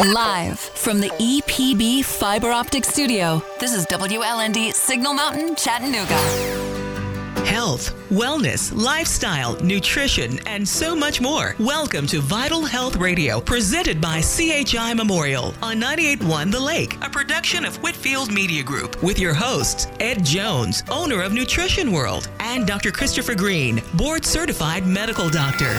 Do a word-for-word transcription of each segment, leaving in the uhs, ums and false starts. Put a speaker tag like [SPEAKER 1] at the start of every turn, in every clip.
[SPEAKER 1] Live from the E P B Fiber Optic Studio, this is W L N D Signal Mountain, Chattanooga.
[SPEAKER 2] Health, wellness, lifestyle, nutrition, and so much more. Welcome to Vital Health Radio, presented by C H I Memorial on ninety-eight point one The Lake, a production of Whitfield Media Group, with your hosts, Ed Jones, owner of Nutrition World, and Doctor Christopher Green, board-certified medical doctor.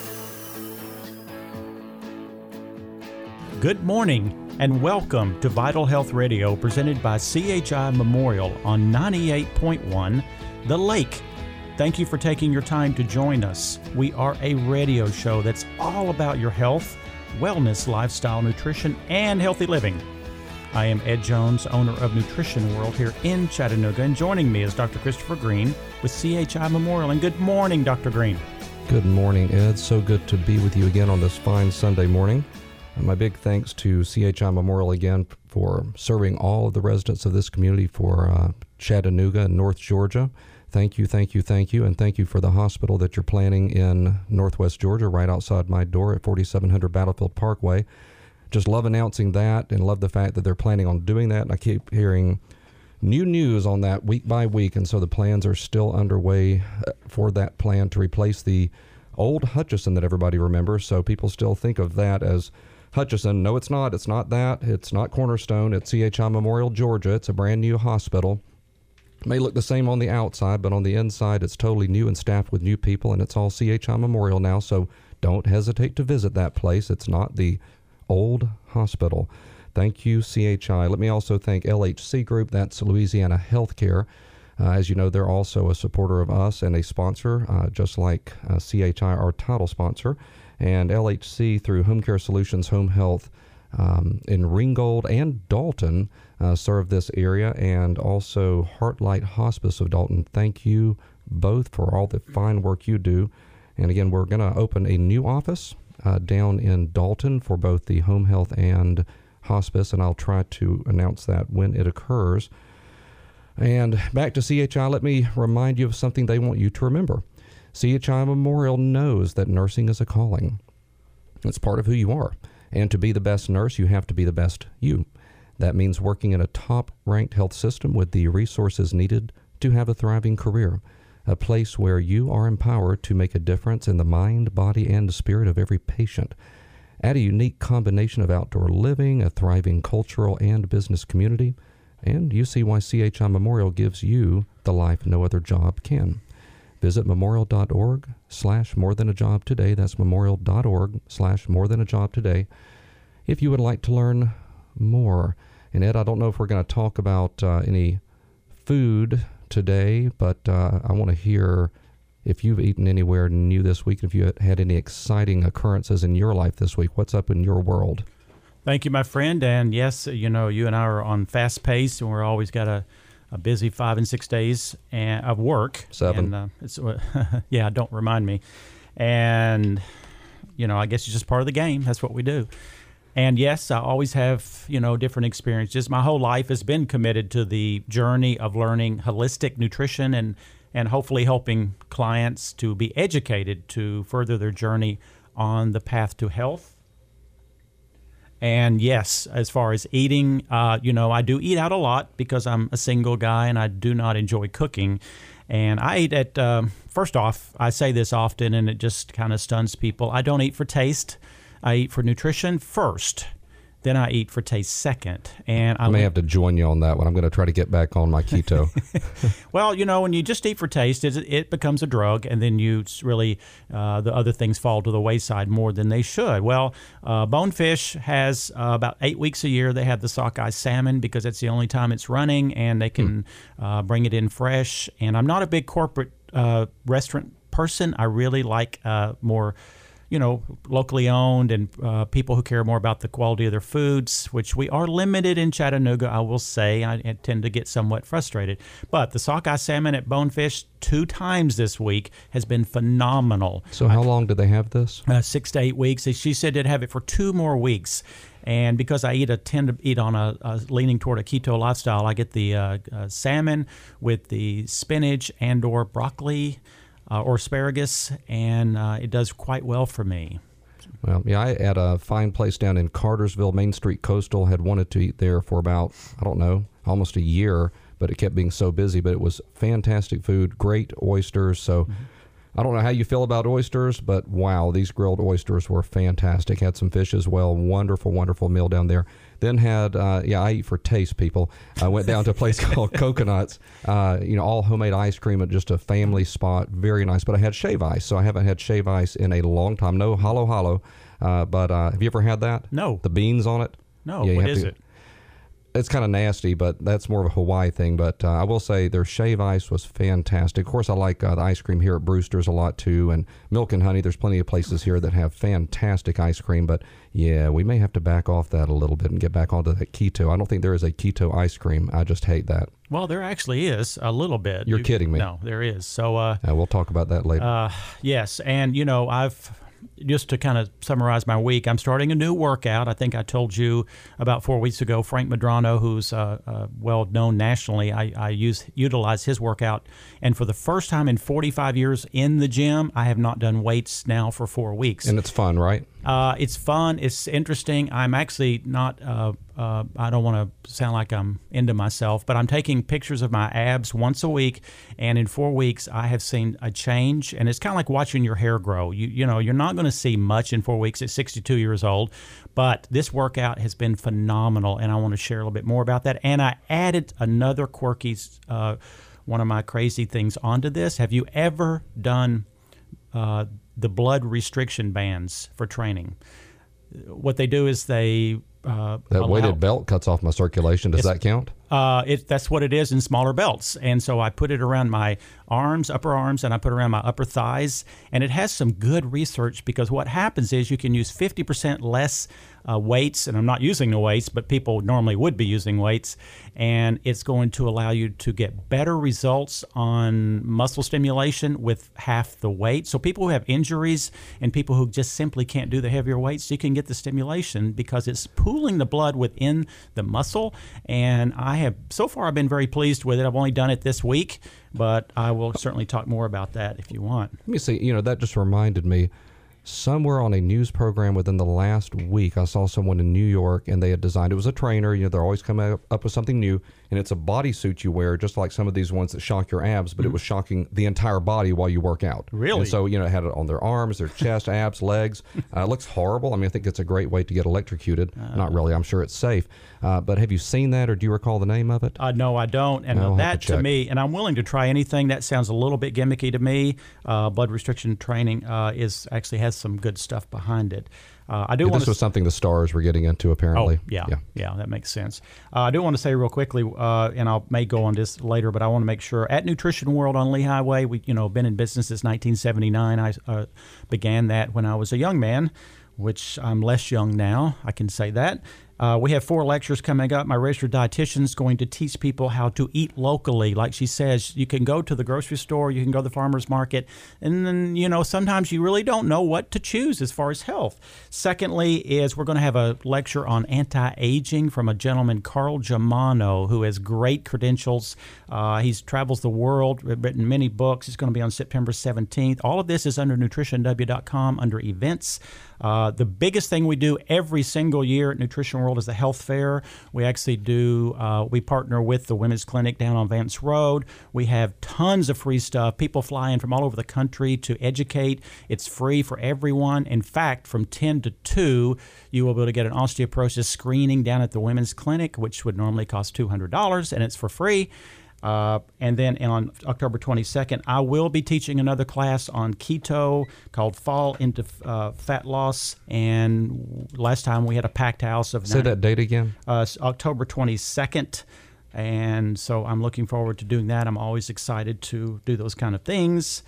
[SPEAKER 3] Good morning and welcome to Vital Health Radio, presented by C H I Memorial on ninety-eight point one The Lake. Thank you for taking your time to join us. We are a radio show that's all about your health, wellness, lifestyle, nutrition, and healthy living. I am Ed Jones, owner of Nutrition World here in Chattanooga, and joining me is Doctor Christopher Green with C H I Memorial. And good morning, Doctor Green.
[SPEAKER 4] Good morning, Ed. So good to be with you again on this fine Sunday morning. And my big thanks to C H I Memorial again for serving all of the residents of this community for uh, Chattanooga and North Georgia. Thank you, thank you, thank you, and thank you for the hospital that you're planning in Northwest Georgia, right outside my door at forty-seven hundred Battlefield Parkway. Just love announcing that and love the fact that they're planning on doing that. And I keep hearing new news on that week by week, and so the plans are still underway for that plan to replace the old Hutchison that everybody remembers. So people still think of that as Hutchison. No, it's not. It's not that. It's not Cornerstone. It's C H I Memorial, Georgia. It's a brand new hospital. It may look the same on the outside, but on the inside, it's totally new and staffed with new people, and it's all C H I Memorial now, so don't hesitate to visit that place. It's not the old hospital. Thank you, C H I. Let me also thank L H C Group. That's Louisiana Healthcare. Uh, as you know, they're also a supporter of us and a sponsor, uh, just like uh, C H I, our title sponsor. And L H C, through Home Care Solutions Home Health um, in Ringgold and Dalton, uh, serve this area, and also Heartlight Hospice of Dalton. Thank you both for all the fine work you do. And again, we're going to open a new office uh, down in Dalton for both the home health and hospice, and I'll try to announce that when it occurs. And back to C H I, let me remind you of something they want you to remember. C H I Memorial knows that nursing is a calling. It's part of who you are. And to be the best nurse, you have to be the best you. That means working in a top-ranked health system with the resources needed to have a thriving career, a place where you are empowered to make a difference in the mind, body, and spirit of every patient. Add a unique combination of outdoor living, a thriving cultural and business community, and you see why C H I Memorial gives you the life no other job can. Visit memorial.org slash more than a job today. That's memorial.org slash more than a job today if you would like to learn more. And Ed, I don't know if we're going to talk about uh, any food today, but uh, I want to hear if you've eaten anywhere new this week, if you had any exciting occurrences in your life this week. What's up in your world?
[SPEAKER 3] Thank you, my friend. And yes, you know, you and I are on fast pace, and we're always got a A busy five and six days and, of work.
[SPEAKER 4] Seven.
[SPEAKER 3] And, uh, it's, yeah, don't remind me. And, you know, I guess it's just part of the game. That's what we do. And yes, I always have, you know, different experiences. My whole life has been committed to the journey of learning holistic nutrition and, and hopefully helping clients to be educated to further their journey on the path to health. And yes, as far as eating, uh, you know, I do eat out a lot because I'm a single guy and I do not enjoy cooking. And I eat at, um, first off, I say this often and it just kind of stuns people. I don't eat for taste. I eat for nutrition first. Then I eat for taste second. And I,
[SPEAKER 4] I may have to join you on that one. I'm going to try to get back on my keto.
[SPEAKER 3] Well, you know, when you just eat for taste, it, it becomes a drug, and then you really, uh, the other things fall to the wayside more than they should. Well, uh, Bonefish has uh, about eight weeks a year. They have the sockeye salmon because it's the only time it's running, and they can hmm. uh, bring it in fresh. And I'm not a big corporate uh, restaurant person. I really like uh, more you know, locally owned and uh, people who care more about the quality of their foods, which we are limited in Chattanooga, I will say. I, I tend to get somewhat frustrated. But the sockeye salmon at Bonefish two times this week has been phenomenal.
[SPEAKER 4] So how I, long do they have this?
[SPEAKER 3] Uh, six to eight weeks. She said they'd have it for two more weeks. And because I eat a tend to eat on a, a leaning toward a keto lifestyle, I get the uh, uh, salmon with the spinach and or broccoli uh, or asparagus, and uh, it does quite well for me.
[SPEAKER 4] Well, yeah, I at a fine place down in Cartersville, Main Street Coastal, had wanted to eat there for about, I don't know, almost a year, but it kept being so busy. But it was fantastic food, great oysters. So mm-hmm. I don't know how you feel about oysters, but wow, these grilled oysters were fantastic. Had some fish as well. Wonderful, wonderful meal down there. Then had, uh, yeah, I eat for taste, people. I went down to a place called Coconuts, uh, you know, all homemade ice cream at just a family spot. Very nice. But I had shave ice, so I haven't had shave ice in a long time. No Halo Halo. Uh, but uh, have you ever had that?
[SPEAKER 3] No.
[SPEAKER 4] The beans on it?
[SPEAKER 3] No.
[SPEAKER 4] Yeah,
[SPEAKER 3] what is
[SPEAKER 4] to,
[SPEAKER 3] it?
[SPEAKER 4] It's kind of nasty, but that's more of a Hawaii thing. But uh, I will say their shave ice was fantastic. Of course, I like uh, the ice cream here at Brewster's a lot too, and Milk and Honey. There's plenty of places here that have fantastic ice cream. But yeah, we may have to back off that a little bit and get back onto that keto. I don't think there is a keto ice cream. I just hate that.
[SPEAKER 3] Well, there actually is a little bit.
[SPEAKER 4] You're
[SPEAKER 3] you,
[SPEAKER 4] kidding me.
[SPEAKER 3] No, there is. So uh,
[SPEAKER 4] uh, we'll talk about that later.
[SPEAKER 3] Uh, yes, and you know I've. Just to kind of summarize my week, I'm starting a new workout. I think I told you about four weeks ago. Frank Medrano, who's uh, uh, well known nationally, I, I use utilize his workout. And for the first time in forty-five years in the gym, I have not done weights now for four weeks.
[SPEAKER 4] And it's fun, right?
[SPEAKER 3] Uh, it's fun. It's interesting. I'm actually not, uh, uh, I don't want to sound like I'm into myself, but I'm taking pictures of my abs once a week. And in four weeks, I have seen a change. And it's kind of like watching your hair grow. You, you know, you're not going to see much in four weeks at sixty-two years old. But this workout has been phenomenal. And I want to share a little bit more about that. And I added another quirky, uh, one of my crazy things onto this. Have you ever done uh, the blood restriction bands for training? What they do is they uh,
[SPEAKER 4] that
[SPEAKER 3] allow,
[SPEAKER 4] weighted belt cuts off my circulation. Does that count?
[SPEAKER 3] Uh, it, that's what it is in smaller belts. And so I put it around my arms, upper arms, and I put it around my upper thighs. And it has some good research because what happens is you can use fifty percent less uh, weights. And I'm not using the weights, but people normally would be using weights. And it's going to allow you to get better results on muscle stimulation with half the weight. So people who have injuries and people who just simply can't do the heavier weights, you can get the stimulation because it's pooling the blood within the muscle. And I have so far I've been very pleased with it. I've only done it this week, but I will certainly talk more about that if you want.
[SPEAKER 4] Let me see. You know, that just reminded me. Somewhere on a news program within the last week, I saw someone in New York, and they had designed, it was a trainer, you know, they're always coming up, up with something new, and it's a bodysuit you wear, just like some of these ones that shock your abs, but mm-hmm. it was shocking the entire body while you work out.
[SPEAKER 3] Really?
[SPEAKER 4] And so, you know, it had it on their arms, their chest, abs, legs. Uh, it looks horrible. I mean, I think it's a great way to get electrocuted. Uh, Not really. I'm sure it's safe. Uh, but have you seen that, or do you recall the name of it?
[SPEAKER 3] Uh, no, I don't. And
[SPEAKER 4] no,
[SPEAKER 3] that
[SPEAKER 4] to,
[SPEAKER 3] to me, and I'm willing to try anything. That sounds a little bit gimmicky to me. Uh, blood restriction training uh, is actually has some good stuff behind it. Uh, I do
[SPEAKER 4] yeah,
[SPEAKER 3] want
[SPEAKER 4] this
[SPEAKER 3] to
[SPEAKER 4] was something the stars were getting into, apparently.
[SPEAKER 3] Oh, yeah, yeah, yeah, that makes sense. Uh, I do want to say real quickly, uh, and I may go on this later, but I want to make sure at Nutrition World on Lee Highway, we you know been in business since nineteen seventy-nine. I uh, began that when I was a young man, which I'm less young now. I can say that. Uh, we have four lectures coming up. My registered dietitian is going to teach people how to eat locally. Like she says, you can go to the grocery store, you can go to the farmer's market, and then, you know, sometimes you really don't know what to choose as far as health. Secondly is we're going to have a lecture on anti-aging from a gentleman, Carl Germano, who has great credentials. Uh, he travels the world, written many books. It's going to be on September seventeenth. All of this is under nutrition w dot com under events. Uh, the biggest thing we do every single year at Nutrition World is the health fair. We actually do, uh, we partner with the Women's Clinic down on Vance Road. We have tons of free stuff. People fly in from all over the country to educate. It's free for everyone. In fact, from ten to two, you will be able to get an osteoporosis screening down at the Women's Clinic, which would normally cost two hundred dollars, and it's for free. Uh, and then on October twenty-second, I will be teaching another class on keto called Fall into uh, Fat Loss. And last time we had a packed house of...
[SPEAKER 4] Say
[SPEAKER 3] nine,
[SPEAKER 4] that date again.
[SPEAKER 3] Uh, October twenty-second. And so I'm looking forward to doing that. I'm always excited to do those kind of things.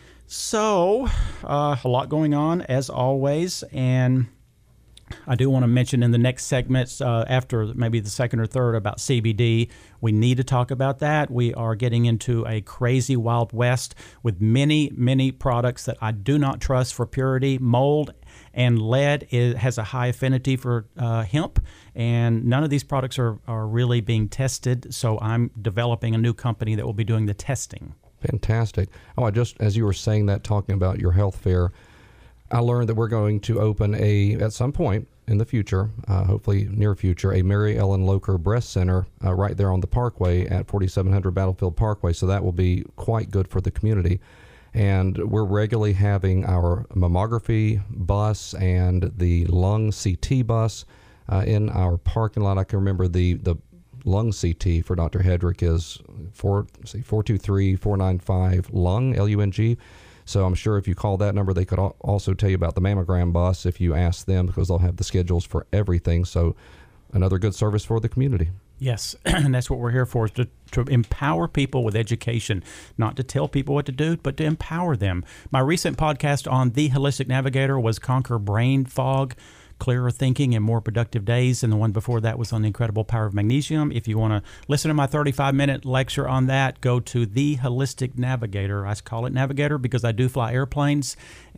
[SPEAKER 3] So uh, a lot going on, as always. And I do want to mention in the next segments, uh, after maybe the second or third, about C B D. We need to talk about that. We are getting into a crazy Wild West with many, many products that I do not trust for purity. Mold and lead is, has a high affinity for uh, hemp, and none of these products are, are really being tested. So I'm developing a new company that will be doing the testing.
[SPEAKER 4] Fantastic. Oh, I just, as you were saying that, talking about your health fair, I learned that we're going to open a, at some point in the future, uh, hopefully near future, a Mary Ellen Locher Breast Center uh, right there on the Parkway at forty-seven hundred Battlefield Parkway. So that will be quite good for the community. And we're regularly having our mammography bus and the lung C T bus uh, in our parking lot. I can remember the, the lung C T for Doctor Hedrick is four, see, four two three, four nine five lung, L U N G. So I'm sure if you call that number, they could al- also tell you about the mammogram bus if you ask them, because they'll have the schedules for everything. So another good service for the community.
[SPEAKER 3] Yes, and that's what we're here for, is to, to empower people with education, not to tell people what to do, but to empower them. My recent podcast on The Holistic Navigator was Conquer Brain Fog, Clearer Thinking and More Productive Days, and the one before that was on the incredible power of magnesium. If you want to listen to my thirty-five minute lecture on that, go to The Holistic Navigator. I call it Navigator because I do fly airplanes,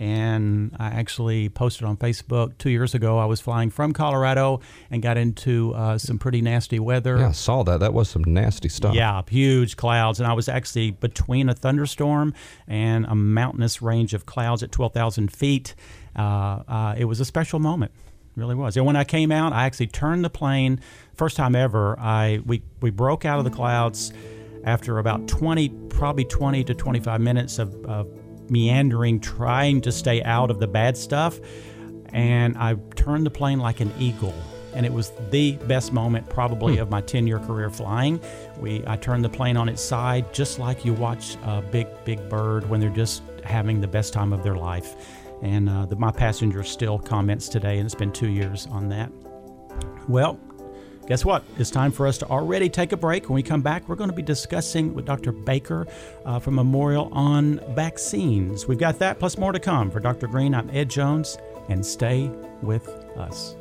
[SPEAKER 3] and I actually posted on Facebook two years ago. I was flying from Colorado and got into uh, some pretty nasty weather.
[SPEAKER 4] Yeah, I saw that. That was some nasty stuff.
[SPEAKER 3] Yeah, huge clouds, and I was actually between a thunderstorm and a mountainous range of clouds at twelve thousand feet. Uh, uh, it was a special moment. Really was. And when I came out, I actually turned the plane. First time ever. I we we broke out of the clouds after about twenty, probably twenty to twenty-five minutes of, of meandering, trying to stay out of the bad stuff. And I turned the plane like an eagle. And it was the best moment probably hmm. of my ten-year career flying. We I turned the plane on its side, just like you watch a big, big bird when they're just having the best time of their life. And uh, the, my passenger still comments today, and it's been two years on that. Well, guess what? It's time for us to already take a break. When we come back, we're going to be discussing with Doctor Baker uh, from Memorial on vaccines. We've got that plus more to come. For Doctor Green, I'm Ed Jones, and stay with us.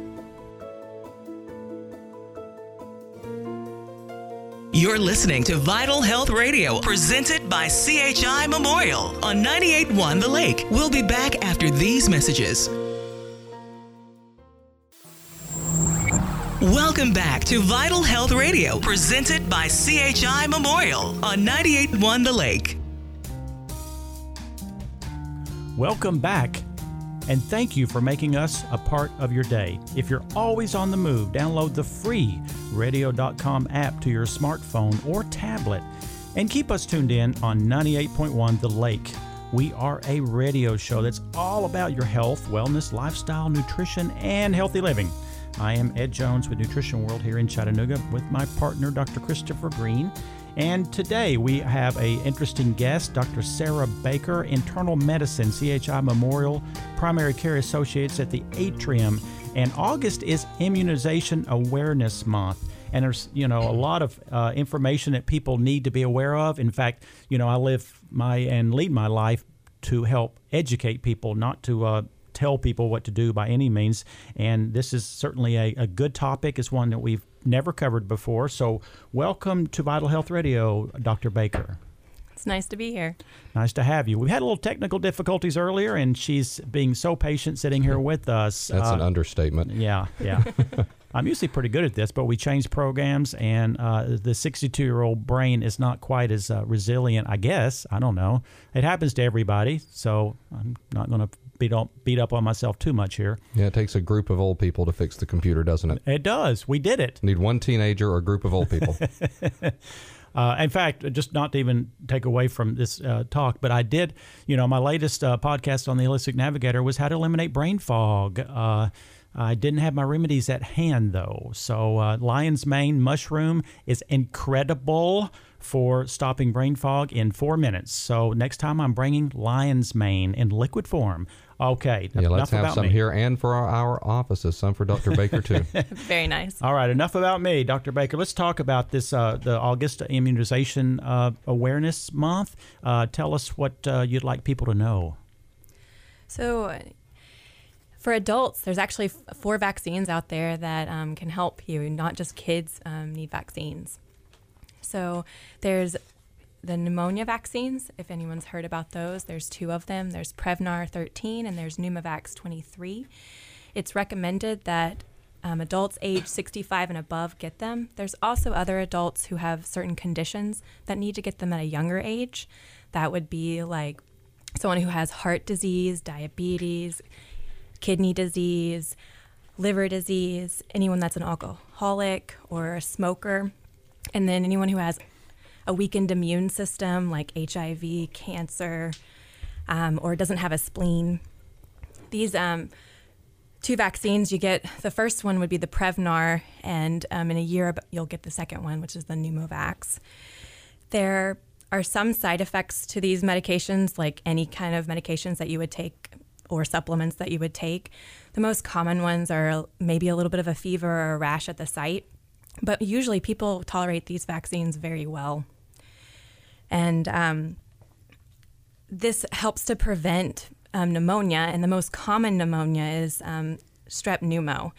[SPEAKER 2] You're listening to Vital Health Radio, presented by C H I Memorial on ninety-eight point one The Lake. We'll be back after these messages. Welcome back to Vital Health Radio, presented by C H I Memorial on ninety-eight point one The Lake.
[SPEAKER 3] Welcome back, and thank you for making us a part of your day. If you're always on the move, download the free radio dot com app to your smartphone or tablet, and keep us tuned in on ninety-eight point one The Lake. We are a radio show that's all about your health, wellness, lifestyle, nutrition, and healthy living. I am Ed Jones with Nutrition World here in Chattanooga with my partner, Doctor Christopher Green. And today we have an interesting guest, Doctor Sarah Baker, Internal Medicine, C H I Memorial Primary Care Associates at the Atrium. And August is Immunization Awareness Month. And there's, you know, a lot of uh, information that people need to be aware of. In fact, you know, I live my and lead my life to help educate people, not to uh, tell people what to do by any means. And this is certainly a, a good topic. It's one that we've never covered before. So welcome to Vital Health Radio, Doctor Baker.
[SPEAKER 5] It's nice to be here.
[SPEAKER 3] Nice to have you. We had a little technical difficulties earlier, and she's being so patient sitting here with us.
[SPEAKER 4] That's uh, an understatement.
[SPEAKER 3] Yeah, yeah. I'm usually pretty good at this, but we changed programs, and uh, the sixty-two-year-old brain is not quite as uh, resilient, I guess. I don't know. It happens to everybody, so I'm not going to beat up, beat up on myself too much here.
[SPEAKER 4] Yeah, it takes a group of old people to fix the computer, doesn't it?
[SPEAKER 3] It does. We did it.
[SPEAKER 4] Need one teenager or a group of old people.
[SPEAKER 3] Uh, in fact, just not to even take away from this uh, talk, but I did, you know, my latest uh, podcast on the Holistic Navigator was how to eliminate brain fog. Uh, I didn't have my remedies at hand, though. So uh, lion's mane mushroom is incredible for stopping brain fog in four minutes. So next time I'm bringing lion's mane in liquid form. Okay,
[SPEAKER 4] yeah,
[SPEAKER 3] enough
[SPEAKER 4] let's have
[SPEAKER 3] about
[SPEAKER 4] some
[SPEAKER 3] me.
[SPEAKER 4] here and for our, our offices, some for Doctor Baker, too.
[SPEAKER 5] Very nice.
[SPEAKER 3] All right, enough about me, Doctor Baker. Let's talk about this, uh, the August Immunization uh, Awareness Month. Uh, tell us what uh, you'd like people to know.
[SPEAKER 5] So for adults, there's actually f- four vaccines out there that um, can help you. Not just kids um, need vaccines. So there's the pneumonia vaccines, if anyone's heard about those. There's two of them. There's Prevnar thirteen and there's Pneumovax twenty-three. It's recommended that um, adults age sixty-five and above get them. There's also other adults who have certain conditions that need to get them at a younger age. That would be like someone who has heart disease, diabetes, kidney disease, liver disease, anyone that's an alcoholic or a smoker, and then anyone who has a weakened immune system like H I V, cancer, um, or doesn't have a spleen. These um, two vaccines you get, the first one would be the Prevnar, and um, in a year you'll get the second one, which is the Pneumovax. There are some side effects to these medications, like any kind of medications that you would take or supplements that you would take. The most common ones are maybe a little bit of a fever or a rash at the site, but usually people tolerate these vaccines very well. And um, this helps to prevent um, pneumonia, and the most common pneumonia is um, strep pneumo.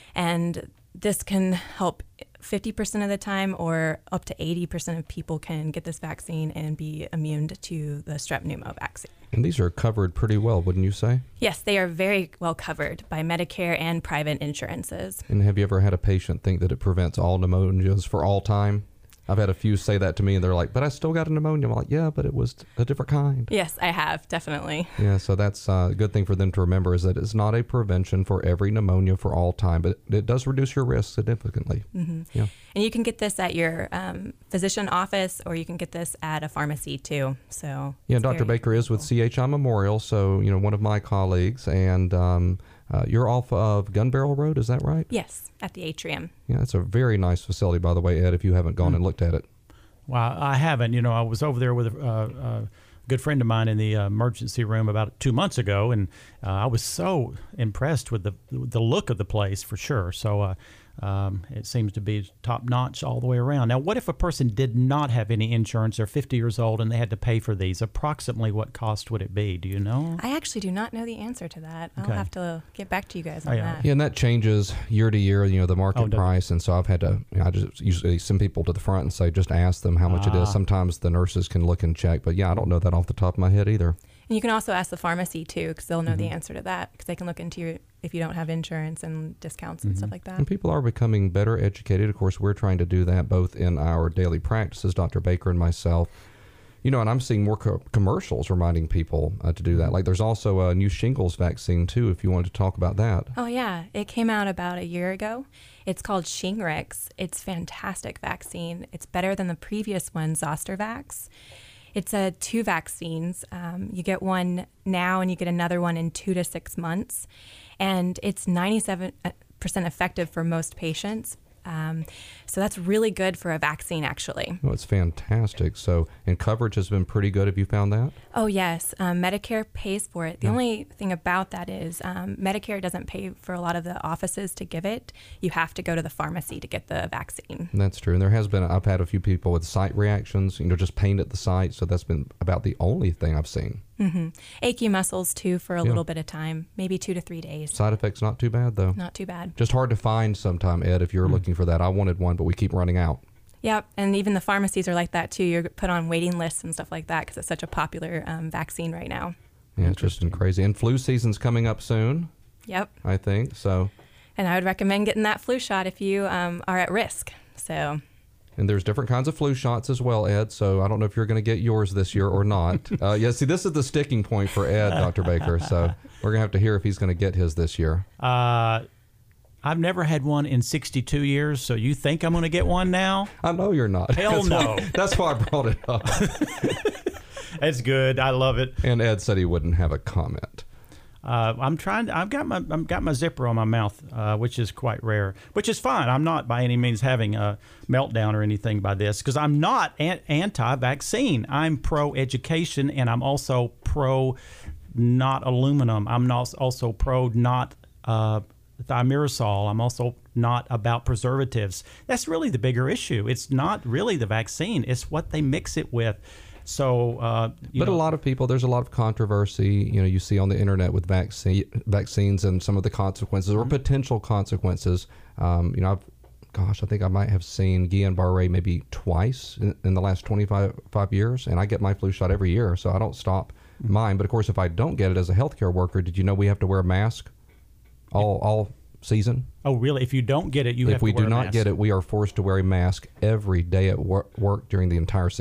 [SPEAKER 5] And this can help fifty percent of the time, or up to eighty percent of people can get this vaccine and be immune to the strep pneumo vaccine.
[SPEAKER 4] And these are covered pretty well, wouldn't you say?
[SPEAKER 5] Yes, they are very well covered by Medicare and private insurances.
[SPEAKER 4] And have you ever had a patient think that it prevents all pneumonias for all time? I've had a few say that to me, and they're like, but I still got a pneumonia. I'm like, yeah, but it was a different kind.
[SPEAKER 5] Yes, I have, definitely.
[SPEAKER 4] Yeah, so that's uh, a good thing for them to remember, is that it's not a prevention for every pneumonia for all time, but it does reduce your risk significantly.
[SPEAKER 5] Mm-hmm.
[SPEAKER 4] Yeah.
[SPEAKER 5] And you can get this at your um, physician office, or you can get this at a pharmacy too. So
[SPEAKER 4] Yeah, Doctor Baker is with C H I Memorial, so, you know, one of my colleagues, and um, uh, you're off of Gun Barrel Road, is that right?
[SPEAKER 5] Yes, at the atrium.
[SPEAKER 4] Yeah, it's a very nice facility, by the way, Ed, if you haven't gone mm. and looked at it.
[SPEAKER 3] Well, I haven't. You know, I was over there with a, uh, a good friend of mine in the uh, emergency room about two months ago, and uh, I was so impressed with the the look of the place, for sure. So uh, um, it seems to be top notch all the way around. Now, what if a person did not have any insurance? They're fifty years old and they had to pay for these. Approximately what cost would it be? Do you know?
[SPEAKER 5] I actually do not know the answer to that.
[SPEAKER 3] Okay.
[SPEAKER 5] I'll have to get back to you guys on
[SPEAKER 3] oh, yeah.
[SPEAKER 5] that.
[SPEAKER 4] Yeah, and that changes year to year, you know, the market
[SPEAKER 3] Oh,
[SPEAKER 4] price. And so I've had to, you know, I just usually send people to the front and say, just ask them how much
[SPEAKER 3] Ah.
[SPEAKER 4] it is. Sometimes the nurses can look and check, but yeah, I don't know that off the top of my head either.
[SPEAKER 5] And you can also ask the pharmacy too, because they'll know
[SPEAKER 3] Mm-hmm.
[SPEAKER 5] the answer to that, because they can look into your, if you don't have insurance and discounts and
[SPEAKER 3] Mm-hmm.
[SPEAKER 5] stuff like that.
[SPEAKER 4] And people are becoming better educated. Of course, we're trying to do that both in our daily practices, Doctor Baker and myself. You know, and I'm seeing more co- commercials reminding people uh, to do that. Like there's also a new shingles vaccine too, if you wanted to talk about that.
[SPEAKER 5] Oh yeah, it came out about a year ago. It's called Shingrix. It's a fantastic vaccine. It's better than the previous one, Zostavax. It's a two vaccines. Um, you get one now and you get another one in two to six months. And it's ninety-seven percent effective for most patients. Um, so that's really good for a vaccine, actually.
[SPEAKER 4] Oh, it's fantastic. So, and coverage has been pretty good. Have you found that?
[SPEAKER 5] Oh, yes. Um, Medicare pays for it. The
[SPEAKER 4] Yeah.
[SPEAKER 5] only thing about that is um, Medicare doesn't pay for a lot of the offices to give it. You have to go to the pharmacy to get the vaccine.
[SPEAKER 4] That's true. And there has been, I've had a few people with site reactions, you know, just pain at the site. So that's been about the only thing I've seen.
[SPEAKER 5] Mm-hmm. Achy muscles, too, for a
[SPEAKER 4] Yeah.
[SPEAKER 5] little bit of time, maybe two to three days.
[SPEAKER 4] Side effects not too bad, though.
[SPEAKER 5] Not too bad.
[SPEAKER 4] Just hard to find sometime, Ed, if you're
[SPEAKER 3] Mm.
[SPEAKER 4] looking for that. I wanted one, but we keep running out.
[SPEAKER 5] Yep, and even the pharmacies are like that, too. You're put on waiting lists and stuff like that because it's such a popular um, vaccine right now.
[SPEAKER 4] Yeah, it's just been crazy. And flu season's coming up soon,
[SPEAKER 5] Yep,
[SPEAKER 4] I think. So,
[SPEAKER 5] and I would recommend getting that flu shot if you um, are at risk. So,
[SPEAKER 4] and there's different kinds of flu shots as well, Ed. So I don't know if you're going to get yours this year or not. uh, yeah, see, this is the sticking point for Ed, Doctor Baker. So we're going to have to hear if he's going to get his this year.
[SPEAKER 3] Uh, I've never had one in sixty-two years, so you think I'm going to get one now?
[SPEAKER 4] I know you're not.
[SPEAKER 3] Hell
[SPEAKER 4] that's
[SPEAKER 3] no.
[SPEAKER 4] Why, that's why I brought it up.
[SPEAKER 3] It's good. I love it.
[SPEAKER 4] And Ed said he wouldn't have a comment.
[SPEAKER 3] Uh, I'm trying. I've got my I've got my zipper on my mouth, uh, which is quite rare, which is fine. I'm not by any means having a meltdown or anything by this, because I'm not an- anti-vaccine. I'm pro-education, and I'm also pro not aluminum. I'm not also pro not uh, thimerosal. I'm also not about preservatives. That's really the bigger issue. It's not really the vaccine. It's what they mix it with. So, uh, you
[SPEAKER 4] but
[SPEAKER 3] know,
[SPEAKER 4] a lot of people, there's a lot of controversy, you know, you see on the internet with vaccine, vaccines and some of the consequences or potential consequences. Um, you know, I've, gosh, I think I might have seen Guillain-Barré maybe twice in, in the last twenty-five five years, and I get my flu shot every year, so I don't stop mine. But of course, if I don't get it as a healthcare worker, did you know we have to wear a mask all all season?
[SPEAKER 3] Oh, really? If you don't get it, you
[SPEAKER 4] if
[SPEAKER 3] have to
[SPEAKER 4] we
[SPEAKER 3] wear
[SPEAKER 4] do
[SPEAKER 3] a
[SPEAKER 4] not
[SPEAKER 3] mask.
[SPEAKER 4] get it, we are forced to wear a mask every day at work, work during the entire season.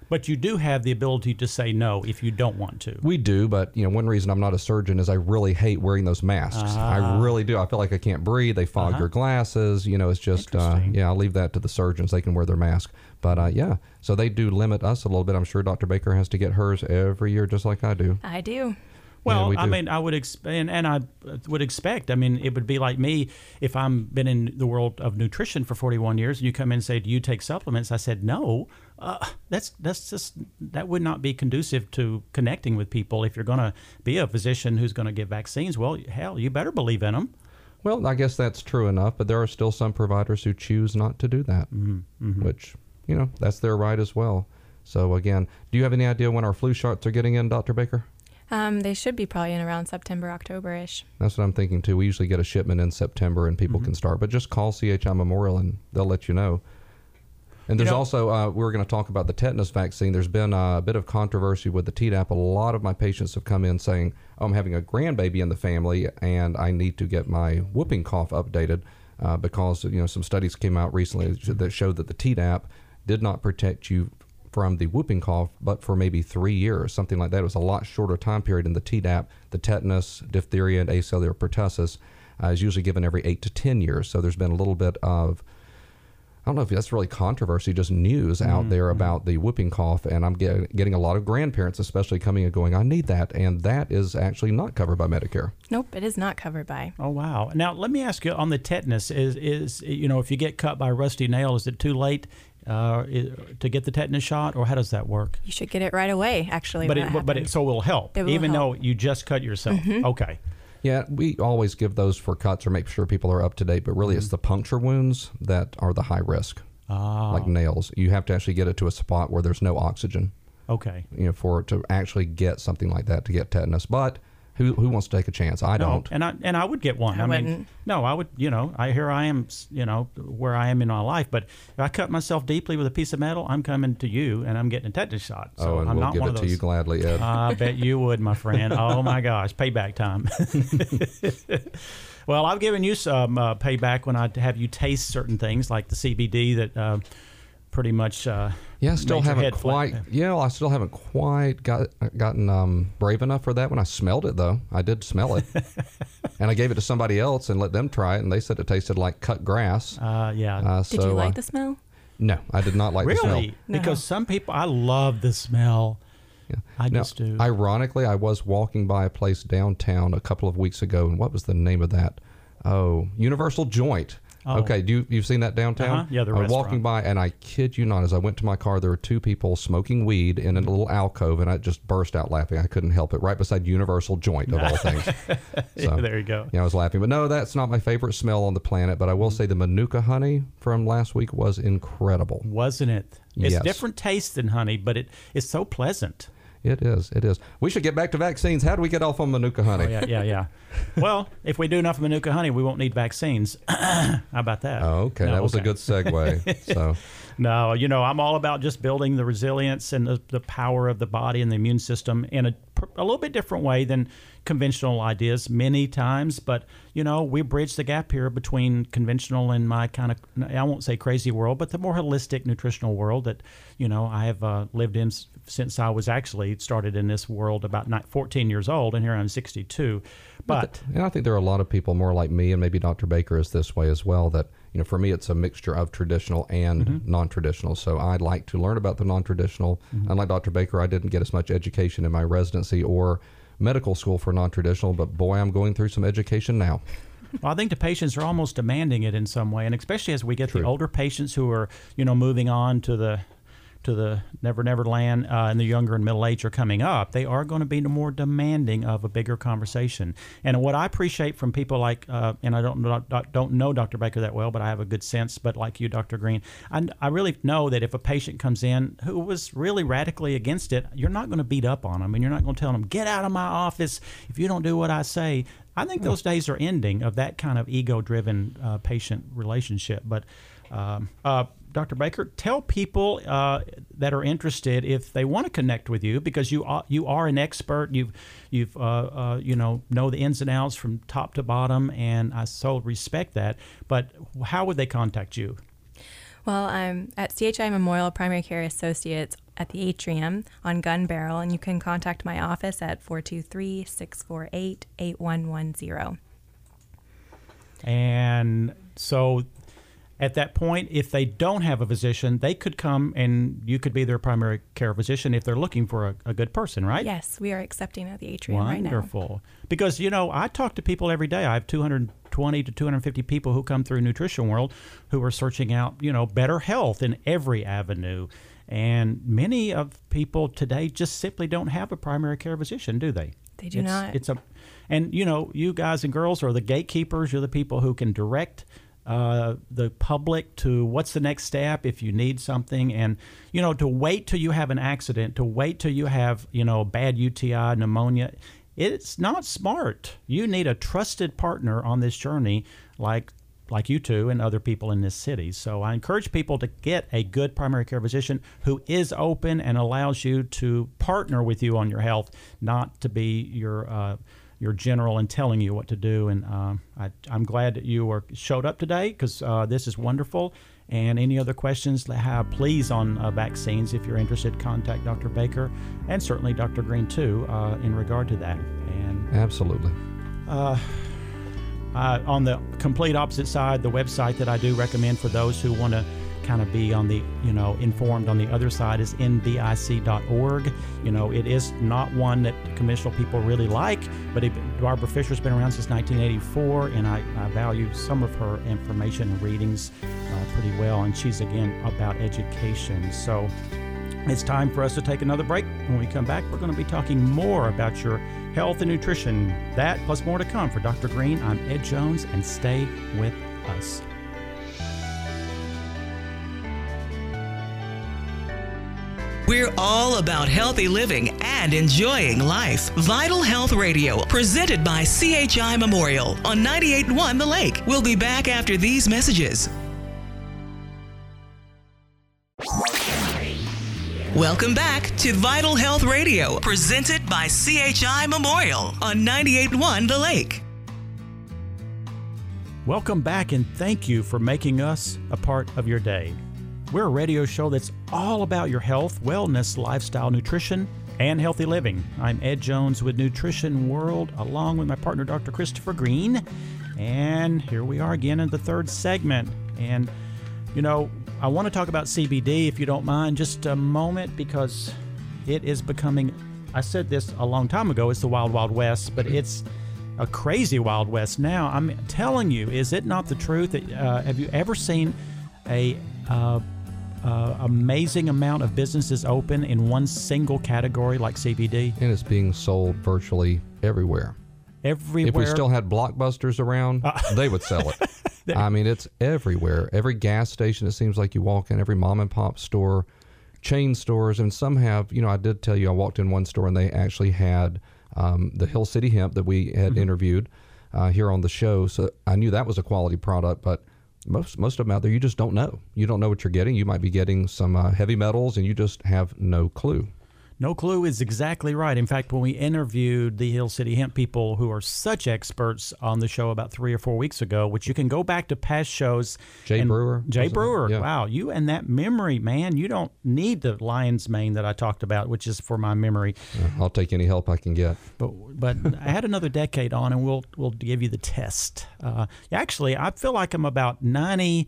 [SPEAKER 3] But you do have the ability to say no if you don't want to.
[SPEAKER 4] We do, but you know, one reason I'm not a surgeon is I really hate wearing those masks.
[SPEAKER 3] Ah.
[SPEAKER 4] I really do. I feel like I can't breathe. They fog
[SPEAKER 3] Uh-huh.
[SPEAKER 4] your glasses. You know, it's just uh,
[SPEAKER 3] Interesting.
[SPEAKER 4] yeah. I'll leave that to the surgeons. They can wear their mask. But uh, yeah, so they do limit us a little bit. I'm sure Doctor Baker has to get hers every year, just like I do.
[SPEAKER 5] I do.
[SPEAKER 3] Well,
[SPEAKER 4] we
[SPEAKER 3] I
[SPEAKER 4] do.
[SPEAKER 3] mean, I would expect, and, and I would expect. I mean, it would be like me if I'm been in the world of nutrition for forty-one years, and you come in and say, "Do you take supplements?" I said, "No." Uh, that's that's just that would not be conducive to connecting with people. If you're going to be a physician who's going to give vaccines, well, hell, you better believe in them.
[SPEAKER 4] Well, I guess that's true enough, but there are still some providers who choose not to do that,
[SPEAKER 3] Mm-hmm. Mm-hmm.
[SPEAKER 4] which you know that's their right as well. So again, do you have any idea when our flu shots are getting in, Doctor Baker?
[SPEAKER 5] Um, they should be probably in around September, October-ish.
[SPEAKER 4] That's what I'm thinking too. We usually get a shipment in September and people
[SPEAKER 3] Mm-hmm.
[SPEAKER 4] can start, but just call C H I Memorial and they'll let you know. And there's
[SPEAKER 3] You know-
[SPEAKER 4] also, uh, we were going to talk about the tetanus vaccine. There's been uh, a bit of controversy with the Tdap. A lot of my patients have come in saying, oh, I'm having a grandbaby in the family and I need to get my whooping cough updated uh, because, you know, some studies came out recently that showed that the Tdap did not protect you from the whooping cough, but for maybe three years, something like that. It was a lot shorter time period in the Tdap. The tetanus, diphtheria, and acellular pertussis uh, is usually given every eight to ten years. So there's been a little bit of, I don't know if that's really controversy, just news
[SPEAKER 3] Mm-hmm.
[SPEAKER 4] out there about the whooping cough. And I'm get, getting a lot of grandparents, especially coming and going, I need that. And that is actually not covered by Medicare.
[SPEAKER 5] Nope, it is not covered by.
[SPEAKER 3] Oh wow! Now let me ask you on the tetanus: is is you know if you get cut by a rusty nail, is it too late uh, i- to get the tetanus shot, or how does that work?
[SPEAKER 5] You should get it right away, actually.
[SPEAKER 3] But
[SPEAKER 5] when
[SPEAKER 3] it,
[SPEAKER 5] that
[SPEAKER 3] but it
[SPEAKER 5] happens.
[SPEAKER 3] so it will help,
[SPEAKER 5] It will
[SPEAKER 3] even
[SPEAKER 5] help.
[SPEAKER 3] though you just cut yourself. Okay.
[SPEAKER 4] Yeah, we always give those for cuts or make sure people are up to date, but really it's the puncture wounds that are the high risk,
[SPEAKER 3] Ah.
[SPEAKER 4] like nails. You have to actually get it to a spot where there's no oxygen,
[SPEAKER 3] Okay.
[SPEAKER 4] you know, for it to actually get something like that to get tetanus. But who who wants to take a chance? I
[SPEAKER 3] No,
[SPEAKER 4] don't.
[SPEAKER 3] and I and I would get one.
[SPEAKER 5] I
[SPEAKER 3] I, mean,
[SPEAKER 5] wouldn't.
[SPEAKER 3] no, I would. You know, I here I am. You know, where I am in my life. But if I cut myself deeply with a piece of metal, I'm coming to you and I'm getting a tetanus shot. So
[SPEAKER 4] oh, and
[SPEAKER 3] I'm
[SPEAKER 4] we'll
[SPEAKER 3] not
[SPEAKER 4] give
[SPEAKER 3] one
[SPEAKER 4] it
[SPEAKER 3] of
[SPEAKER 4] to
[SPEAKER 3] those.
[SPEAKER 4] you gladly, Ed.
[SPEAKER 3] I bet you would, my friend. Oh my gosh, payback time. Well, I've given you some uh, payback when I have you taste certain things like the C B D that uh, pretty much. Uh,
[SPEAKER 4] Yeah, I still
[SPEAKER 3] made your
[SPEAKER 4] haven't
[SPEAKER 3] head
[SPEAKER 4] quite.
[SPEAKER 3] flat.
[SPEAKER 4] Yeah, well, I still haven't quite got gotten um, brave enough for that. When I smelled it, though, I did smell it, and I gave it to somebody else and let them try it, and they said it tasted like cut grass.
[SPEAKER 3] Uh, yeah.
[SPEAKER 4] Uh,
[SPEAKER 5] Did
[SPEAKER 4] so,
[SPEAKER 5] you like
[SPEAKER 4] uh,
[SPEAKER 5] the smell?
[SPEAKER 4] No, I did not like the smell.
[SPEAKER 3] Really?
[SPEAKER 5] No.
[SPEAKER 3] Because some people, I love the smell.
[SPEAKER 4] Yeah.
[SPEAKER 3] I
[SPEAKER 4] Now,
[SPEAKER 3] just do.
[SPEAKER 4] Ironically, I was walking by a place downtown a couple of weeks ago, and what was the name of that? Oh, Universal Joint.
[SPEAKER 3] Oh.
[SPEAKER 4] Okay, do you, you've seen that downtown?
[SPEAKER 3] Uh-huh. Yeah, the
[SPEAKER 4] I was
[SPEAKER 3] restaurant.
[SPEAKER 4] walking by, and I kid you not, as I went to my car, there were two people smoking weed in a little alcove, and I just burst out laughing. I couldn't help it. Right beside Universal Joint, of all things. So,
[SPEAKER 3] there you go.
[SPEAKER 4] yeah, I was laughing. But no, that's not my favorite smell on the planet. But I will say the Manuka honey from last week was incredible.
[SPEAKER 3] Wasn't it? It's
[SPEAKER 4] Yes.
[SPEAKER 3] different taste than honey, but it it's so pleasant.
[SPEAKER 4] It is. It is. We should get back to vaccines. How do we get off on Manuka honey?
[SPEAKER 3] Oh, yeah, yeah, yeah. Well, if we do enough Manuka honey, we won't need vaccines. How about that?
[SPEAKER 4] Oh, okay.
[SPEAKER 3] No,
[SPEAKER 4] that was
[SPEAKER 3] okay.
[SPEAKER 4] a good segue. So,
[SPEAKER 3] No, you know, I'm all about just building the resilience and the, the power of the body and the immune system in a, a little bit different way than conventional ideas many times. But, you know, we bridge the gap here between conventional and my kind of, I won't say crazy world, but the more holistic nutritional world that, you know, I have uh, lived in s- since I was actually started in this world about ni- fourteen years old, and here I'm sixty-two. But,
[SPEAKER 4] and I think there are a lot of people more like me, and maybe Doctor Baker is this way as well, that, you know, for me, it's a mixture of traditional and
[SPEAKER 3] Mm-hmm.
[SPEAKER 4] non-traditional. So I like to learn about the non-traditional.
[SPEAKER 3] Mm-hmm.
[SPEAKER 4] Unlike Doctor Baker, I didn't get as much education in my residency or medical school for non-traditional, but boy, I'm going through some education now.
[SPEAKER 3] Well, I think the patients are almost demanding it in some way, and especially as we get
[SPEAKER 4] True.
[SPEAKER 3] the older patients who are, you know, moving on to the to the Never Never Land, uh, and the younger and middle age are coming up, they are going to be more demanding of a bigger conversation. And what I appreciate from people like, uh, and I don't know, don't know Doctor Baker that well, but I have a good sense, but like you, Doctor Green, I, I really know that if a patient comes in who was really radically against it, you're not going to beat up on them, and you're not going to tell them, get out of my office if you don't do what I say. I think those days are ending of that kind of ego-driven uh, patient relationship. But um, uh, Doctor Baker, tell people uh, that are interested if they want to connect with you, because you are, you are an expert. You've you've uh, uh, you know know the ins and outs from top to bottom, and I so respect that. But how would they contact you?
[SPEAKER 5] Well, I'm at C H I Memorial Primary Care Associates at the Atrium on Gun Barrel, and you can contact my office at four two three, six four eight, eight one one zero.
[SPEAKER 3] And so at that point, if they don't have a physician, they could come and you could be their primary care physician if they're looking for a, a good person, right?
[SPEAKER 5] Yes, we are accepting at the Atrium right now.
[SPEAKER 3] Wonderful. Because, you know, I talk to people every day. I have two hundred twenty to two hundred fifty people who come through Nutrition World who are searching out, you know, better health in every avenue. And many of people today just simply don't have a primary care physician, do they?
[SPEAKER 5] They do
[SPEAKER 3] it's,
[SPEAKER 5] not.
[SPEAKER 3] It's a, and, you know, you guys and girls are the gatekeepers. You're the people who can direct uh, the public to what's the next step if you need something. And, you know, to wait till you have an accident, to wait till you have, you know, bad U T I, pneumonia, it's not smart. You need a trusted partner on this journey like like you two and other people in this city. So I encourage people to get a good primary care physician who is open and allows you to partner with you on your health, not to be your uh, your general and telling you what to do. And uh, I, I'm glad that you were showed up today because uh, this is wonderful. And any other questions that have, please, on uh, vaccines, if you're interested, contact Doctor Baker and certainly Doctor Green, too, uh, in regard to that. And
[SPEAKER 4] Absolutely.
[SPEAKER 3] Uh, uh, on the complete opposite side, the website that I do recommend for those who want to kind of be on the, you know, informed on the other side is N B I C dot org. You know, it is not one that conventional people really like, but it, Barbara Fisher's been around since nineteen eighty-four, and I, I value some of her information and readings uh, pretty well, and she's, again, about education. So it's time for us to take another break. When we come back, we're going to be talking more about your health and nutrition. That plus more to come. For Doctor Green, I'm Ed Jones, and stay with us.
[SPEAKER 2] We're all about healthy living and enjoying life. Vital Health Radio, presented by C H I Memorial on ninety-eight point one The Lake. We'll be back after these messages. Welcome back to Vital Health Radio, presented by C H I Memorial on ninety-eight point one The Lake.
[SPEAKER 3] Welcome back, and thank you for making us a part of your day. We're a radio show that's all about your health, wellness, lifestyle, nutrition, and healthy living. I'm Ed Jones with Nutrition World, along with my partner, Doctor Christopher Green. And here we are again in the third segment. And, you know, I want to talk about C B D, if you don't mind, just a moment, because it is becoming, I said this a long time ago, it's the Wild Wild West, but it's a crazy Wild West now. I'm telling you, is it not the truth? That, uh, have you ever seen a uh, uh, amazing amount of businesses open in one single category like C B D?
[SPEAKER 4] And it's being sold virtually everywhere.
[SPEAKER 3] Everywhere.
[SPEAKER 4] If we still had Blockbusters around, uh, they would sell it. I mean, it's everywhere. Every gas station, it seems like you walk in, every mom and pop store, chain stores, and some have, you know, I did tell you I walked in one store and they actually had um, the Hill City Hemp that we had mm-hmm. interviewed uh, here on the show. So I knew that was a quality product, but most most of them out there, you just don't know. You don't know what you're getting. You might be getting some uh, heavy metals and you just have no clue.
[SPEAKER 3] No clue is exactly right. In fact, when we interviewed the Hill City Hemp people who are such experts on the show about three or four weeks ago, which you can go back to past shows.
[SPEAKER 4] Jay Brewer.
[SPEAKER 3] Jay Brewer.
[SPEAKER 4] Yeah.
[SPEAKER 3] Wow. You and that memory, man. You don't need the lion's mane that I talked about, which is for my memory.
[SPEAKER 4] Yeah, I'll take any help I can get.
[SPEAKER 3] But but add another decade on and we'll, we'll give you the test. Uh, actually, I feel like I'm about ninety...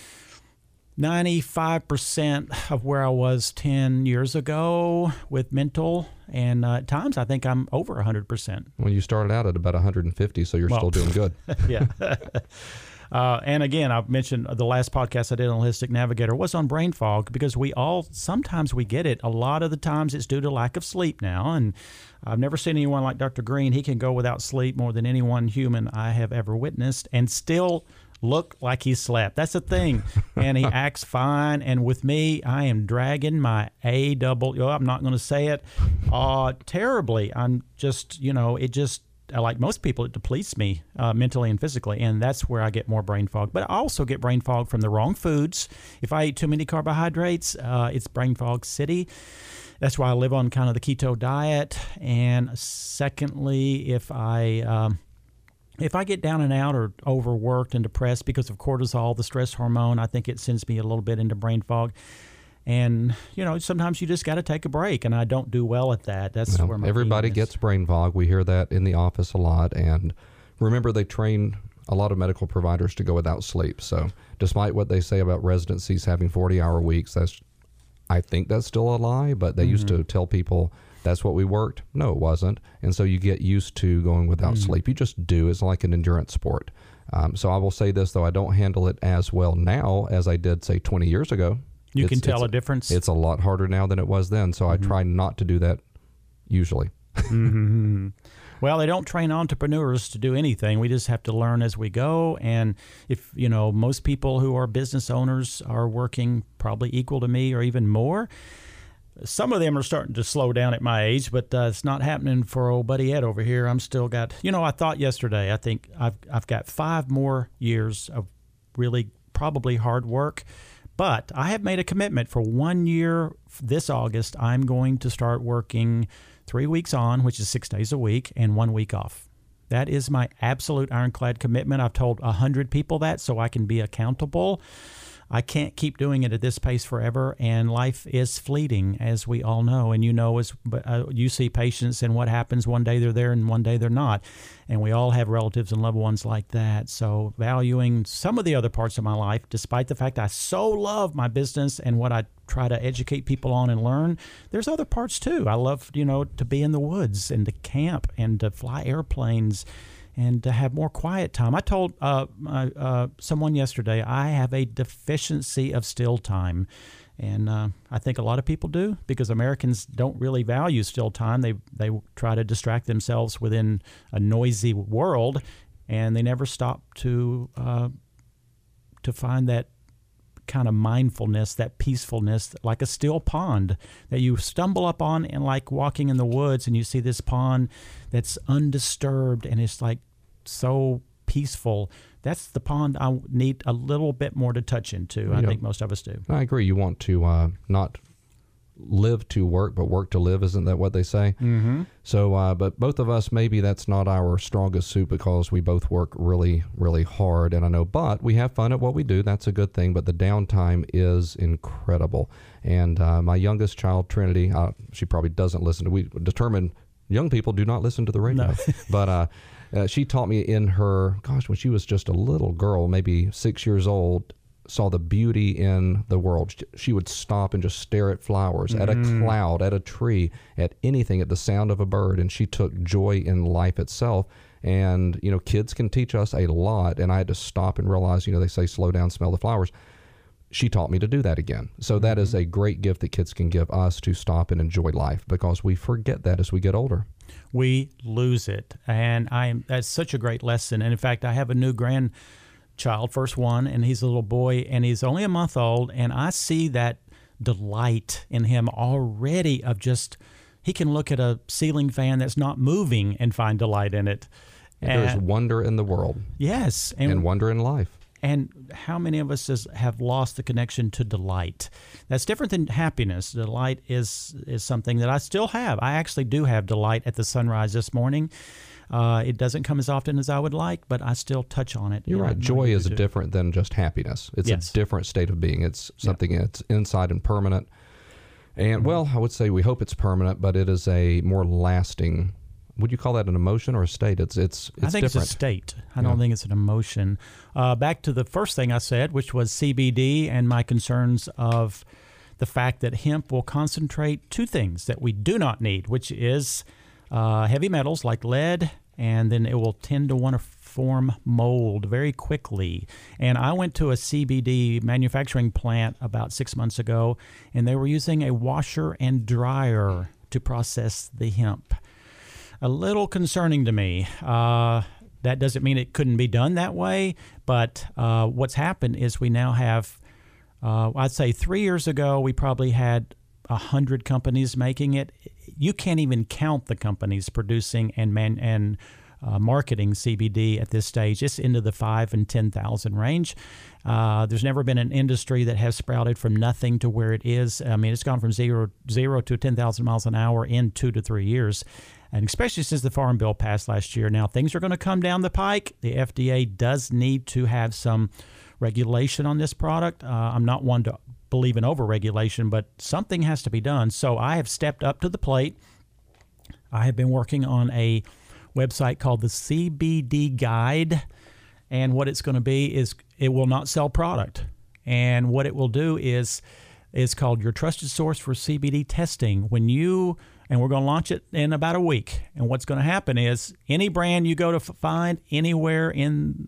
[SPEAKER 3] ninety-five percent of where I was ten years ago with mental, and uh, at times I think I'm over one hundred percent.
[SPEAKER 4] Well, you started out at about one hundred fifty, so you're well, still doing good.
[SPEAKER 3] Yeah. uh, and again, I've mentioned the last podcast I did on Holistic Navigator was on brain fog, because we all, sometimes we get it. A lot of the times it's due to lack of sleep now, and I've never seen anyone like Doctor Green. He can go without sleep more than anyone human I have ever witnessed and still look like he slept. That's the thing. And he acts fine. And with me, I am dragging my A double, oh, I'm not going to say it, uh, terribly. I'm just, you know, it just, like most people, it depletes me uh, mentally and physically. And that's where I get more brain fog. But I also get brain fog from the wrong foods. If I eat too many carbohydrates, uh, it's brain fog city. That's why I live on kind of the keto diet. And secondly, if I... Um, if I get down and out or overworked and depressed because of cortisol, the stress hormone, I think it sends me a little bit into brain fog. And, you know, sometimes you just got to take a break, and I don't do well at that. That's
[SPEAKER 4] well,
[SPEAKER 3] where my
[SPEAKER 4] everybody gets brain fog. We hear that in the office a lot. And remember, they train a lot of medical providers to go without sleep. So despite what they say about residencies having forty-hour weeks, that's I think that's still a lie, but they mm-hmm. used to tell people that's what we worked. No, it wasn't. And so you get used to going without mm-hmm. sleep. You just do. It's like an endurance sport. Um, so I will say this, though, I don't handle it as well now as I did, say, twenty years ago.
[SPEAKER 3] You
[SPEAKER 4] it's,
[SPEAKER 3] can tell
[SPEAKER 4] a
[SPEAKER 3] difference?
[SPEAKER 4] It's a lot harder now than it was then, so mm-hmm. I try not to do that usually.
[SPEAKER 3] mm-hmm. Well, they don't train entrepreneurs to do anything. We just have to learn as we go. And if, you know, most people who are business owners are working probably equal to me or even more. Some of them are starting to slow down at my age, but uh, it's not happening for old buddy Ed over here. I'm still got, you know, I thought yesterday, I think I've I've got five more years of really probably hard work. But I have made a commitment for one year this August. I'm going to start working three weeks on, which is six days a week, and one week off. That is my absolute ironclad commitment. I've told one hundred people that so I can be accountable. I can't keep doing it at this pace forever, and life is fleeting, as we all know. And you know, as uh, you see patients and what happens, one day they're there and one day they're not. And we all have relatives and loved ones like that. So valuing some of the other parts of my life, despite the fact I so love my business and what I try to educate people on and learn, there's other parts too. I love, you know, to be in the woods and to camp and to fly airplanes and to have more quiet time. I told uh, my, uh, someone yesterday I have a deficiency of still time. And uh, I think a lot of people do, because Americans don't really value still time. They they try to distract themselves within a noisy world, and they never stop to uh, to find that kind of mindfulness, that peacefulness, like a still pond that you stumble up on, and like walking in the woods and you see this pond that's undisturbed and it's like so peaceful. That's the pond I need a little bit more to touch into. I
[SPEAKER 4] yeah.
[SPEAKER 3] think most of us do.
[SPEAKER 4] I agree. You want to uh, not live to work, but work to live. Isn't that what they say?
[SPEAKER 3] Mm-hmm.
[SPEAKER 4] So, uh, but both of us, maybe that's not our strongest suit because we both work really, really hard. And I know, but we have fun at what we do. That's a good thing. But the downtime is incredible. And uh, my youngest child, Trinity, uh, she probably doesn't listen to, we determined young people do not listen to the radio. No. but uh, uh, she taught me in her, gosh, when she was just a little girl, maybe six years old, saw the beauty in the world. She would stop and just stare at flowers, mm. at a cloud, at a tree, at anything, at the sound of a bird, and she took joy in life itself. And, you know, kids can teach us a lot, and I had to stop and realize, you know, they say slow down, smell the flowers. She taught me to do that again. So mm-hmm. that is a great gift that kids can give us, to stop and enjoy life, because we forget that as we get older.
[SPEAKER 3] We lose it, and I that's such a great lesson. And in fact, I have a new grand child, first one, and he's a little boy, and he's only a month old, and I see that delight in him already of just, he can look at a ceiling fan that's not moving and find delight in it.
[SPEAKER 4] There's
[SPEAKER 3] and,
[SPEAKER 4] wonder in the world.
[SPEAKER 3] Yes.
[SPEAKER 4] And, and wonder in life.
[SPEAKER 3] And how many of us has, have lost the connection to delight? That's different than happiness. Delight is is something that I still have. I actually do have delight at the sunrise this morning. Uh, it doesn't come as often as I would like, but I still touch on it.
[SPEAKER 4] You're right. Joy is different than just happiness. It's yes. a different state of being. It's something yeah. that's inside and permanent. And, mm-hmm. well, I would say we hope it's permanent, but it is a more lasting. Would you call that an emotion or a state? It's it's, it's
[SPEAKER 3] I think
[SPEAKER 4] different.
[SPEAKER 3] It's a state. I yeah. don't think it's an emotion. Uh, back to the first thing I said, which was C B D and my concerns of the fact that hemp will concentrate two things that we do not need, which is uh, heavy metals like lead, and then it will tend to want to form mold very quickly. And I went to a C B D manufacturing plant about six months ago, and they were using a washer and dryer to process the hemp. A little concerning to me. Uh, that doesn't mean it couldn't be done that way, but uh, what's happened is we now have, uh, I'd say three years ago, we probably had one hundred companies making it. You can't even count the companies producing and man and uh, marketing C B D at this stage. It's into the five and ten thousand range. Uh, there's never been an industry that has sprouted from nothing to where it is. I mean, it's gone from zero zero to ten thousand miles an hour in two to three years. and especially since the Farm Bill passed last year. Now, things are going to come down the pike. The F D A does need to have some regulation on this product. Uh, I'm not one to believe in over-regulation, but something has to be done. So I have stepped up to the plate. I have been working on a website called the C B D Guide, and what it's going to be is it will not sell product. And what it will do is is called your trusted source for C B D testing. When you, and we're going to launch it in about a week. And what's going to happen is any brand you go to find anywhere in,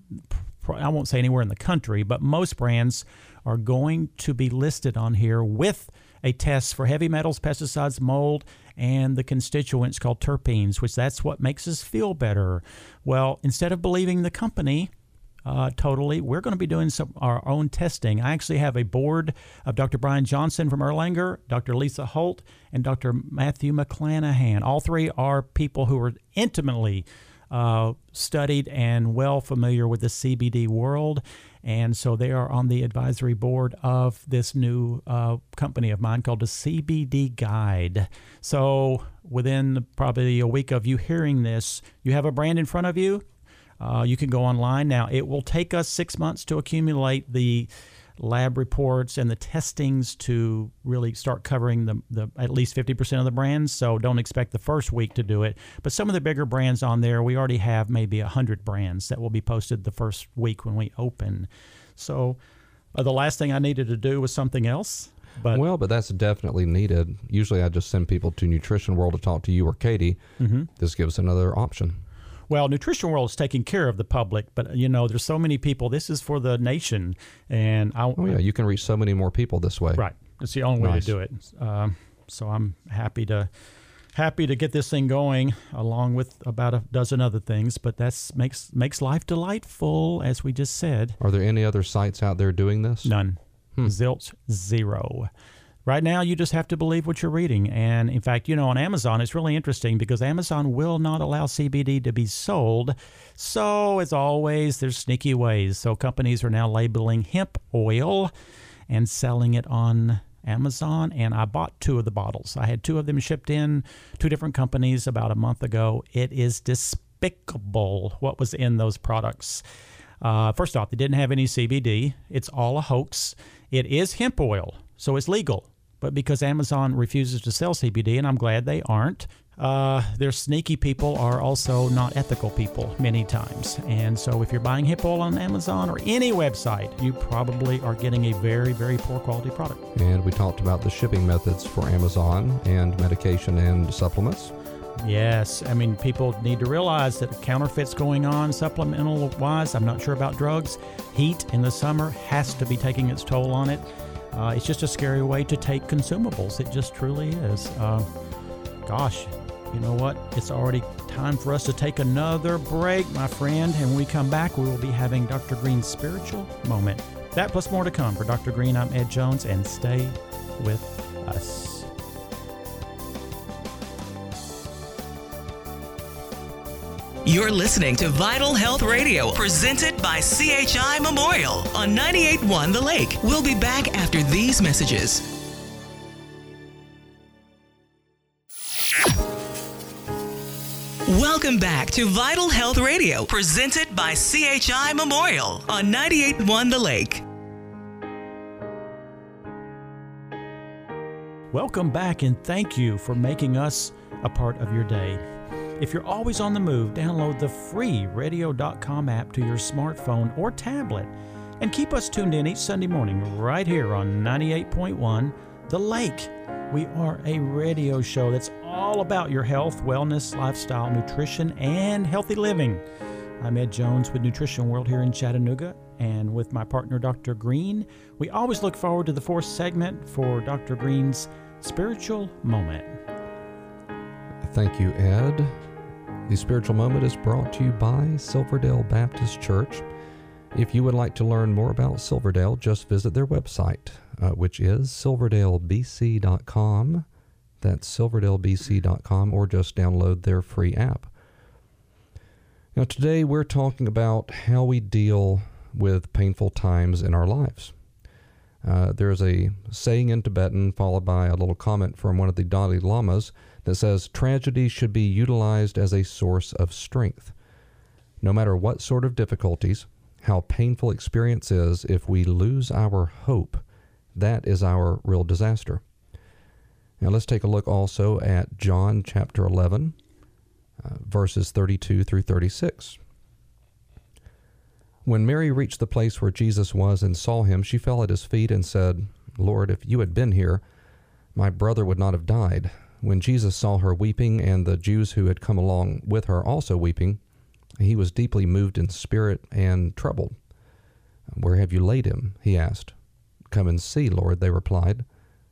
[SPEAKER 3] I won't say anywhere in the country, but most brands are going to be listed on here with a test for heavy metals, pesticides, mold, and the constituents called terpenes, which that's what makes us feel better. Well, instead of believing the company, Uh, totally. We're going to be doing some our own testing. I actually have a board of Doctor Brian Johnson from Erlanger, Doctor Lisa Holt, and Doctor Matthew McClanahan. All three are people who are intimately uh, studied and well familiar with the C B D world, and so they are on the advisory board of this new uh, company of mine called the C B D Guide. So within probably a week of you hearing this, you have a brand in front of you. Uh, you can go online. Now, it will take us six months to accumulate the lab reports and the testings to really start covering the, the at least fifty percent of the brands, so don't expect the first week to do it. But some of the bigger brands on there, we already have maybe one hundred brands that will be posted the first week when we open. So uh, the last thing I needed to do was something else. But
[SPEAKER 4] well, but that's definitely needed. Usually I just send people to Nutrition World to talk to you or Katie. Mm-hmm. This gives another option.
[SPEAKER 3] Well, Nutrition World is taking care of the public, but, you know, there's so many people. This is for the nation. And I,
[SPEAKER 4] oh, yeah, you can reach so many more people this way.
[SPEAKER 3] Right. It's the only way
[SPEAKER 4] Nice.
[SPEAKER 3] to do it. Um, so I'm happy to happy to get this thing going, along with about a dozen other things. But that's makes makes life delightful, as we just said.
[SPEAKER 4] Are there any other sites out there doing this?
[SPEAKER 3] None. Hmm. Zilch, zero. Right now, you just have to believe what you're reading. And in fact, you know, on Amazon, it's really interesting because Amazon will not allow C B D to be sold. So as always, there's sneaky ways. So companies are now labeling hemp oil and selling it on Amazon. And I bought two of the bottles. I had two of them shipped in, two different companies about a month ago. It is despicable what was in those products. Uh, first off, they didn't have any C B D. It's all a hoax. It is hemp oil, so it's legal. But because Amazon refuses to sell C B D, and I'm glad they aren't, uh, their sneaky people are also not ethical people many times. And so if you're buying hemp oil on Amazon or any website, you probably are getting a very, very poor quality product.
[SPEAKER 4] And we talked about the shipping methods for Amazon and medication and supplements.
[SPEAKER 3] Yes, I mean, people need to realize that counterfeits going on supplemental-wise. I'm not sure about drugs. Heat in the summer has to be taking its toll on it. Uh, it's just a scary way to take consumables. It just truly is. Uh, gosh, you know what? It's already time for us to take another break, my friend. And when we come back, we will be having Doctor Green's spiritual moment. That plus more to come. For Doctor Green, I'm Ed Jones, and stay with us.
[SPEAKER 2] You're listening to Vital Health Radio, presented by C H I Memorial on ninety-eight point one The Lake. We'll be back after these messages. Welcome back to Vital Health Radio, presented by C H I Memorial on ninety-eight point one The Lake.
[SPEAKER 3] Welcome back, and thank you for making us a part of your day. If you're always on the move, download the free radio dot com app to your smartphone or tablet and keep us tuned in each Sunday morning right here on ninety-eight point one The Lake. We are a radio show that's all about your health, wellness, lifestyle, nutrition, and healthy living. I'm Ed Jones with Nutrition World here in Chattanooga, and with my partner, Doctor Green. We always look forward to the fourth segment for Doctor Green's Spiritual Moment.
[SPEAKER 4] Thank you, Ed. The Spiritual Moment is brought to you by Silverdale Baptist Church. If you would like to learn more about Silverdale, just visit their website, uh, which is silverdale b c dot com. That's silverdale b c dot com, or just download their free app. Now, today we're talking about how we deal with painful times in our lives. Uh, there's a saying in Tibetan followed by a little comment from one of the Dalai Lamas that says tragedy should be utilized as a source of strength. No matter what sort of difficulties, how painful experience is, if we lose our hope, that is our real disaster. Now let's take a look also at John chapter eleven, uh, verses thirty-two through thirty-six. When Mary reached the place where Jesus was and saw him, she fell at his feet and said, "Lord, if you had been here, my brother would not have died." When Jesus saw her weeping, and the Jews who had come along with her also weeping, he was deeply moved in spirit and troubled. "Where have you laid him?" he asked. "Come and see, Lord," they replied.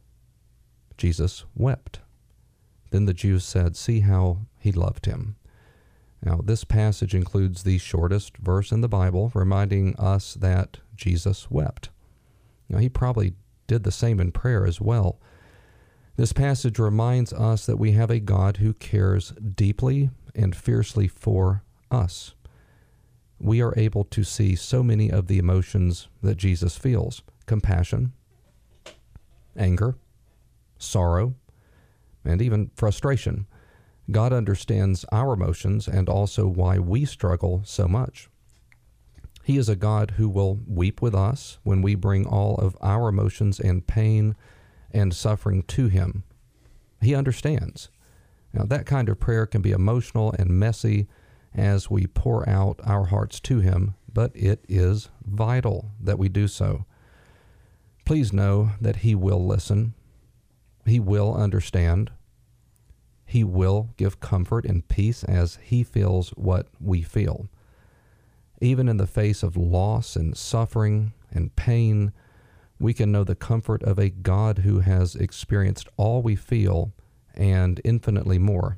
[SPEAKER 4] Jesus wept. Then the Jews said, "See how he loved him." Now, this passage includes the shortest verse in the Bible, reminding us that Jesus wept. Now, he probably did the same in prayer as well. This passage reminds us that we have a God who cares deeply and fiercely for us. We are able to see so many of the emotions that Jesus feels: compassion, anger, sorrow, and even frustration. God understands our emotions and also why we struggle so much. He is a God who will weep with us when we bring all of our emotions and pain and suffering to him. He understands. Now, that kind of prayer can be emotional and messy as we pour out our hearts to him, but it is vital that we do so. Please know that he will listen. He will understand. He will give comfort and peace as he feels what we feel. Even in the face of loss and suffering and pain, we can know the comfort of a God who has experienced all we feel and infinitely more.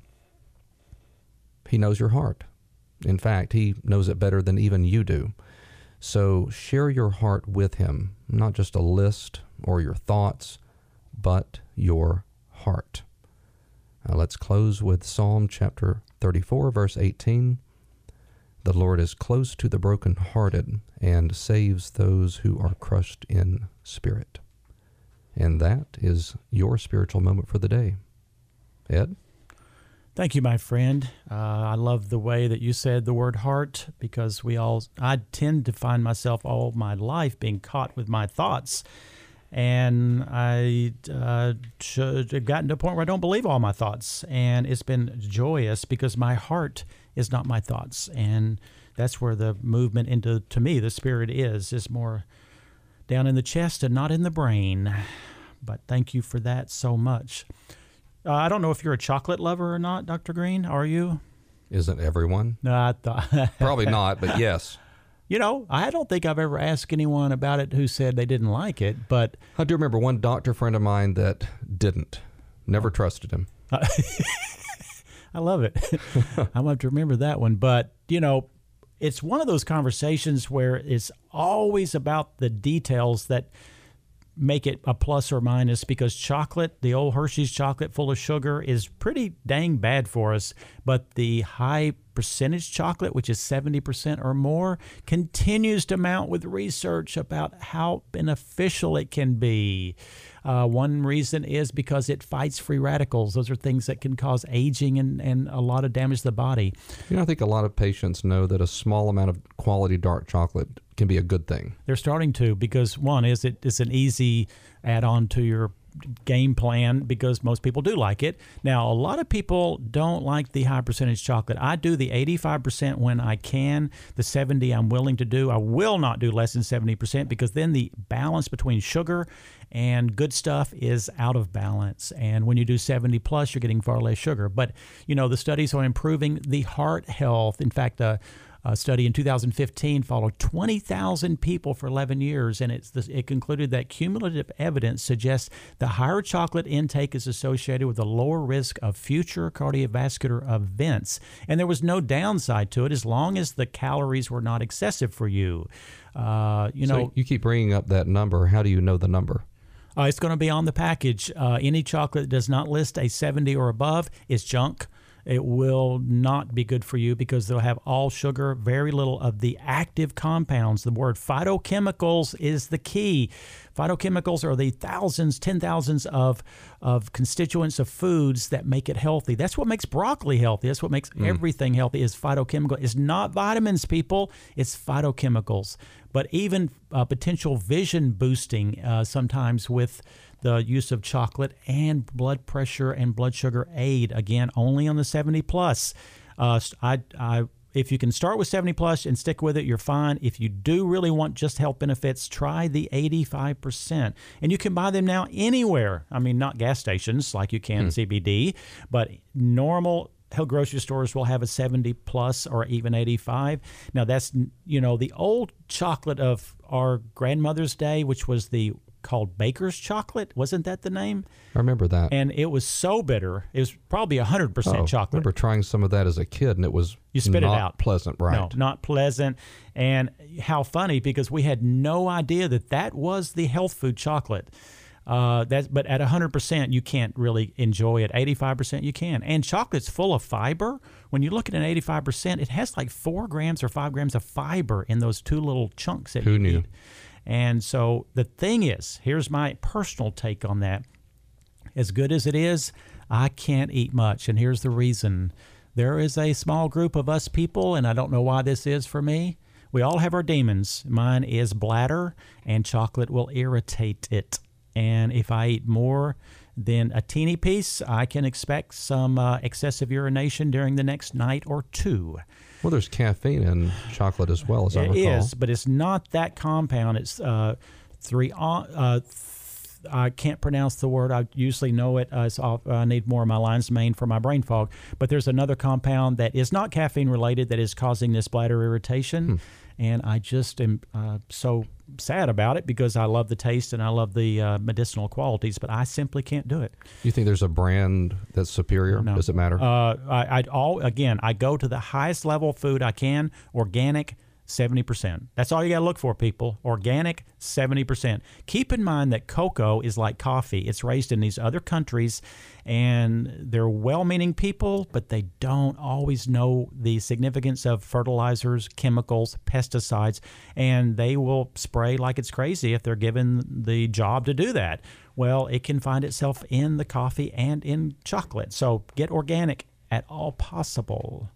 [SPEAKER 4] He knows your heart. In fact, he knows it better than even you do. So share your heart with him, not just a list or your thoughts, but your heart. Now let's close with Psalm chapter thirty-four, verse eighteen. "The Lord is close to the brokenhearted and saves those who are crushed in spirit." And that is your spiritual moment for the day. Ed?
[SPEAKER 3] Thank you, my friend. Uh, I love the way that you said the word heart, because we all, I tend to find myself all my life being caught with my thoughts. And I uh, should have gotten to a point where I don't believe all my thoughts. And it's been joyous because my heart is not my thoughts. And that's where the movement into, to me, the spirit is, is more down in the chest and not in the brain. But thank you for that so much. Uh, I don't know if you're a chocolate lover or not, Doctor Green. Are you?
[SPEAKER 4] Isn't everyone?
[SPEAKER 3] No, I thought.
[SPEAKER 4] Probably not, but yes.
[SPEAKER 3] You know, I don't think I've ever asked anyone about it who said they didn't like it, but...
[SPEAKER 4] I do remember one doctor friend of mine that didn't. Never trusted him.
[SPEAKER 3] I love it. I'm going to have to remember that one. But, you know, it's one of those conversations where it's always about the details that make it a plus or minus, because chocolate, the old Hershey's chocolate full of sugar, is pretty dang bad for us. But the high percentage chocolate, which is seventy percent or more, continues to mount with research about how beneficial it can be. Uh, one reason is because it fights free radicals. Those are things that can cause aging and, and a lot of damage to the body.
[SPEAKER 4] You know, I think a lot of patients know that a small amount of quality dark chocolate can be a good thing.
[SPEAKER 3] They're starting to, because one is it, it's an easy add-on to your game plan, because most people do like it. Now, a lot of people don't like the high percentage chocolate. I do the eighty-five percent when I can. The seventy I'm willing to do. I will not do less than seventy percent, because then the balance between sugar and good stuff is out of balance. And when you do seventy plus, you're getting far less sugar. But, you know, the studies on improving the heart health. In fact, uh, A study in two thousand fifteen followed twenty thousand people for eleven years, and it's this, it concluded that cumulative evidence suggests the higher chocolate intake is associated with a lower risk of future cardiovascular events. And there was no downside to it as long as the calories were not excessive for you. Uh, you know,
[SPEAKER 4] so you keep bringing up that number. How do you know the number?
[SPEAKER 3] Uh, it's going to be on the package. Uh, any chocolate that does not list a seventy or above is junk. it will not be good for you because they'll have all sugar, very little of the active compounds. The word phytochemicals is the key. Phytochemicals are the thousands, ten thousands of, of constituents of foods that make it healthy. That's what makes broccoli healthy. That's what makes mm. everything healthy is phytochemical. It's not vitamins, people. It's phytochemicals. But even uh, potential vision boosting uh, sometimes with the use of chocolate and blood pressure and blood sugar aid, again, only on the seventy plus. Uh, I, I, if you can start with seventy plus and stick with it, you're fine. If you do really want just health benefits, try the eighty-five percent. And you can buy them now anywhere. I mean, not gas stations like you can hmm. C B D, but normal health grocery stores will have a seventy plus or even eighty-five. Now, that's, you know, the old chocolate of our grandmother's day, which was the called Baker's chocolate. Wasn't that the name?
[SPEAKER 4] I remember that.
[SPEAKER 3] And it was so bitter. It was probably one hundred percent
[SPEAKER 4] oh,
[SPEAKER 3] chocolate.
[SPEAKER 4] I remember trying some of that as a kid, and it was
[SPEAKER 3] you spit
[SPEAKER 4] not
[SPEAKER 3] it out.
[SPEAKER 4] pleasant, right?
[SPEAKER 3] No, not pleasant. And how funny, because we had no idea that that was the health food chocolate. Uh, that, but at one hundred percent, you can't really enjoy it. eighty-five percent, you can. And chocolate's full of fiber. When you look at an eighty-five percent, it has like four grams or five grams of fiber in those two little chunks that
[SPEAKER 4] Who
[SPEAKER 3] you
[SPEAKER 4] knew?
[SPEAKER 3] eat. And so the thing is, here's my personal take on that. As good as it is, I can't eat much. And here's the reason. There is a small group of us people, and I don't know why this is for me. We all have our demons. Mine is bladder, and chocolate will irritate it. And if I eat more than a teeny piece, I can expect some uh, excessive urination during the next night or two.
[SPEAKER 4] Well, there's caffeine in chocolate as well, as I recall.
[SPEAKER 3] It is, but it's not that compound. It's uh, three. Uh, th- I can't pronounce the word. I usually know it. Uh, so I need more of my lion's mane for my brain fog. But there's another compound that is not caffeine related that is causing this bladder irritation. Hmm. And I just am uh, so sad about it because I love the taste and I love the uh, medicinal qualities, but I simply can't do it.
[SPEAKER 4] You think there's a brand that's superior?
[SPEAKER 3] No.
[SPEAKER 4] Does it matter?
[SPEAKER 3] Uh, I, I'd all again, I go to the highest level food I can, organic, seventy percent. That's all you got to look for, people. Organic, seventy percent. Keep in mind that cocoa is like coffee. It's raised in these other countries, and they're well-meaning people, but they don't always know the significance of fertilizers, chemicals, pesticides, and they will spray like it's crazy if they're given the job to do that. Well, it can find itself in the coffee and in chocolate. So get organic at all possible.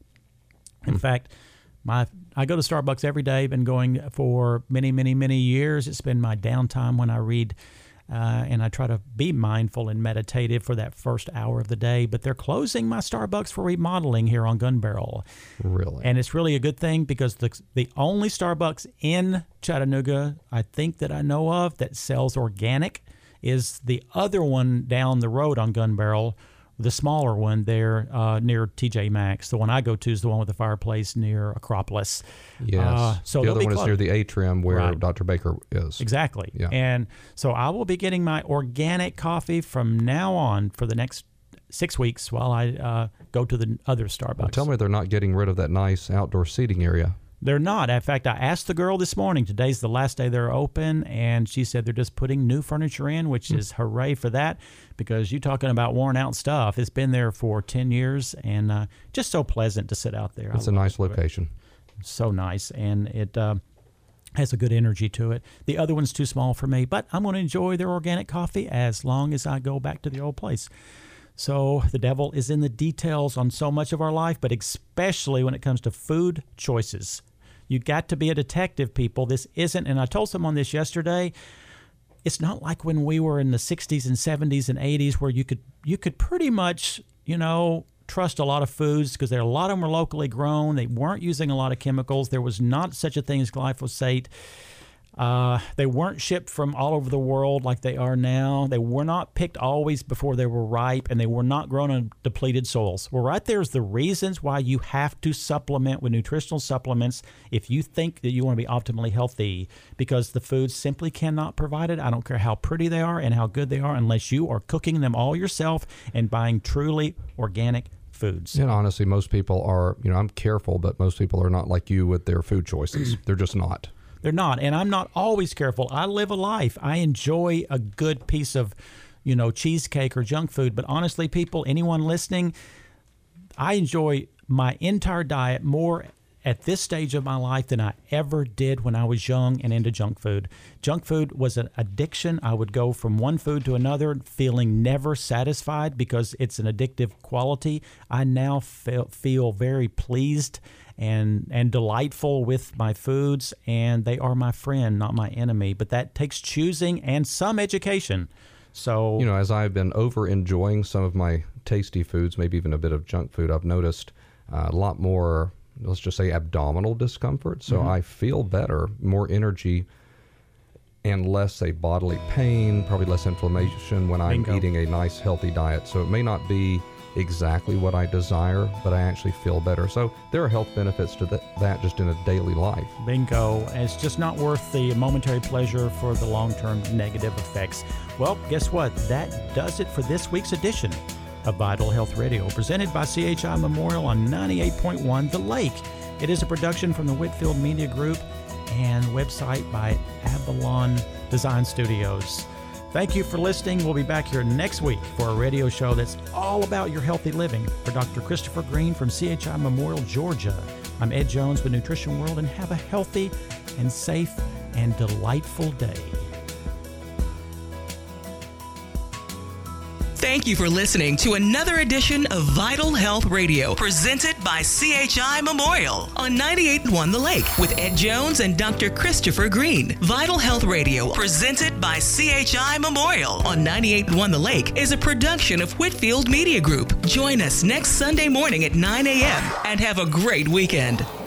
[SPEAKER 3] In mm. fact, My, I go to Starbucks every day, been going for many, many, many years. It's been my downtime when I read, uh, and I try to be mindful and meditative for that first hour of the day. But they're closing my Starbucks for remodeling here on Gun Barrel.
[SPEAKER 4] Really?
[SPEAKER 3] And it's really a good thing because the, the only Starbucks in Chattanooga, I think that I know of, that sells organic is the other one down the road on Gun Barrel. The smaller one there uh, near T J Maxx. The one I go to is the one with the fireplace near Acropolis.
[SPEAKER 4] Yes. Uh,
[SPEAKER 3] so
[SPEAKER 4] the other one
[SPEAKER 3] close.
[SPEAKER 4] is near the atrium where
[SPEAKER 3] right.
[SPEAKER 4] Doctor Baker is.
[SPEAKER 3] Exactly.
[SPEAKER 4] Yeah.
[SPEAKER 3] And so I will be getting my organic coffee from now on for the next six weeks while I uh, go to the other Starbucks.
[SPEAKER 4] Well, tell me they're not getting rid of that nice outdoor seating area.
[SPEAKER 3] They're not. In fact, I asked the girl this morning, today's the last day they're open, and she said they're just putting new furniture in, which is hooray for that, because you're talking about worn out stuff. It's been there for ten years, and uh, just so pleasant to sit out there.
[SPEAKER 4] It's a nice location.
[SPEAKER 3] So nice, and it uh, has a good energy to it. The other one's too small for me, but I'm going to enjoy their organic coffee as long as I go back to the old place. So the devil is in the details on so much of our life, but especially when it comes to food choices. You got to be a detective, people. This isn't, and I told someone this yesterday, it's not like when we were in the sixties and seventies and eighties where you could you could pretty much, you know, trust a lot of foods because there a lot of them were locally grown. They weren't using a lot of chemicals. There was not such a thing as glyphosate. Uh, they weren't shipped from all over the world like they are now. They were not picked always before they were ripe, and they were not grown on depleted soils. Well, right there's the reasons why you have to supplement with nutritional supplements if you think that you want to be optimally healthy, because the foods simply cannot provide it. I don't care how pretty they are and how good they are unless you are cooking them all yourself and buying truly organic foods.
[SPEAKER 4] And honestly, most people are, you know, I'm careful, but most people are not like you with their food choices. They're just not.
[SPEAKER 3] They're not, and I'm not always careful. I live a life. I enjoy a good piece of, you know, cheesecake or junk food. But honestly, people, anyone listening, I enjoy my entire diet more at this stage of my life than I ever did when I was young and into junk food. Junk food was an addiction. I would go from one food to another feeling never satisfied because it's an addictive quality. I now feel, feel very pleased and and delightful with my foods, and they are my friend, not my enemy. But that takes choosing and some education. So,
[SPEAKER 4] you know, as I've been over enjoying some of my tasty foods, maybe even a bit of junk food, I've noticed uh, a lot more, let's just say, abdominal discomfort. So mm-hmm. I feel better, more energy, and less, say, bodily pain, probably less inflammation when I'm
[SPEAKER 3] Bingo.
[SPEAKER 4] eating a nice, healthy diet. So it may not be exactly what I desire, but I actually feel better. So there are health benefits to th- that just in a daily life.
[SPEAKER 3] Bingo. And it's just not worth the momentary pleasure for the long-term negative effects. Well, guess what? That does it for this week's edition of Vital Health Radio, presented by C H I Memorial on ninety-eight point one The Lake. It is a production from the Whitfield Media Group and website by Avalon Design Studios. Thank you for listening. We'll be back here next week for a radio show that's all about your healthy living. For Doctor Christopher Green from C H I Memorial, Georgia, I'm Ed Jones with Nutrition World, and have a healthy and safe and delightful day.
[SPEAKER 2] Thank you for listening to another edition of Vital Health Radio, presented by C H I Memorial on ninety-eight point one The Lake with Ed Jones and Doctor Christopher Green. Vital Health Radio, presented by C H I Memorial on ninety-eight point one The Lake, is a production of Whitfield Media Group. Join us next Sunday morning at nine a.m. and have a great weekend.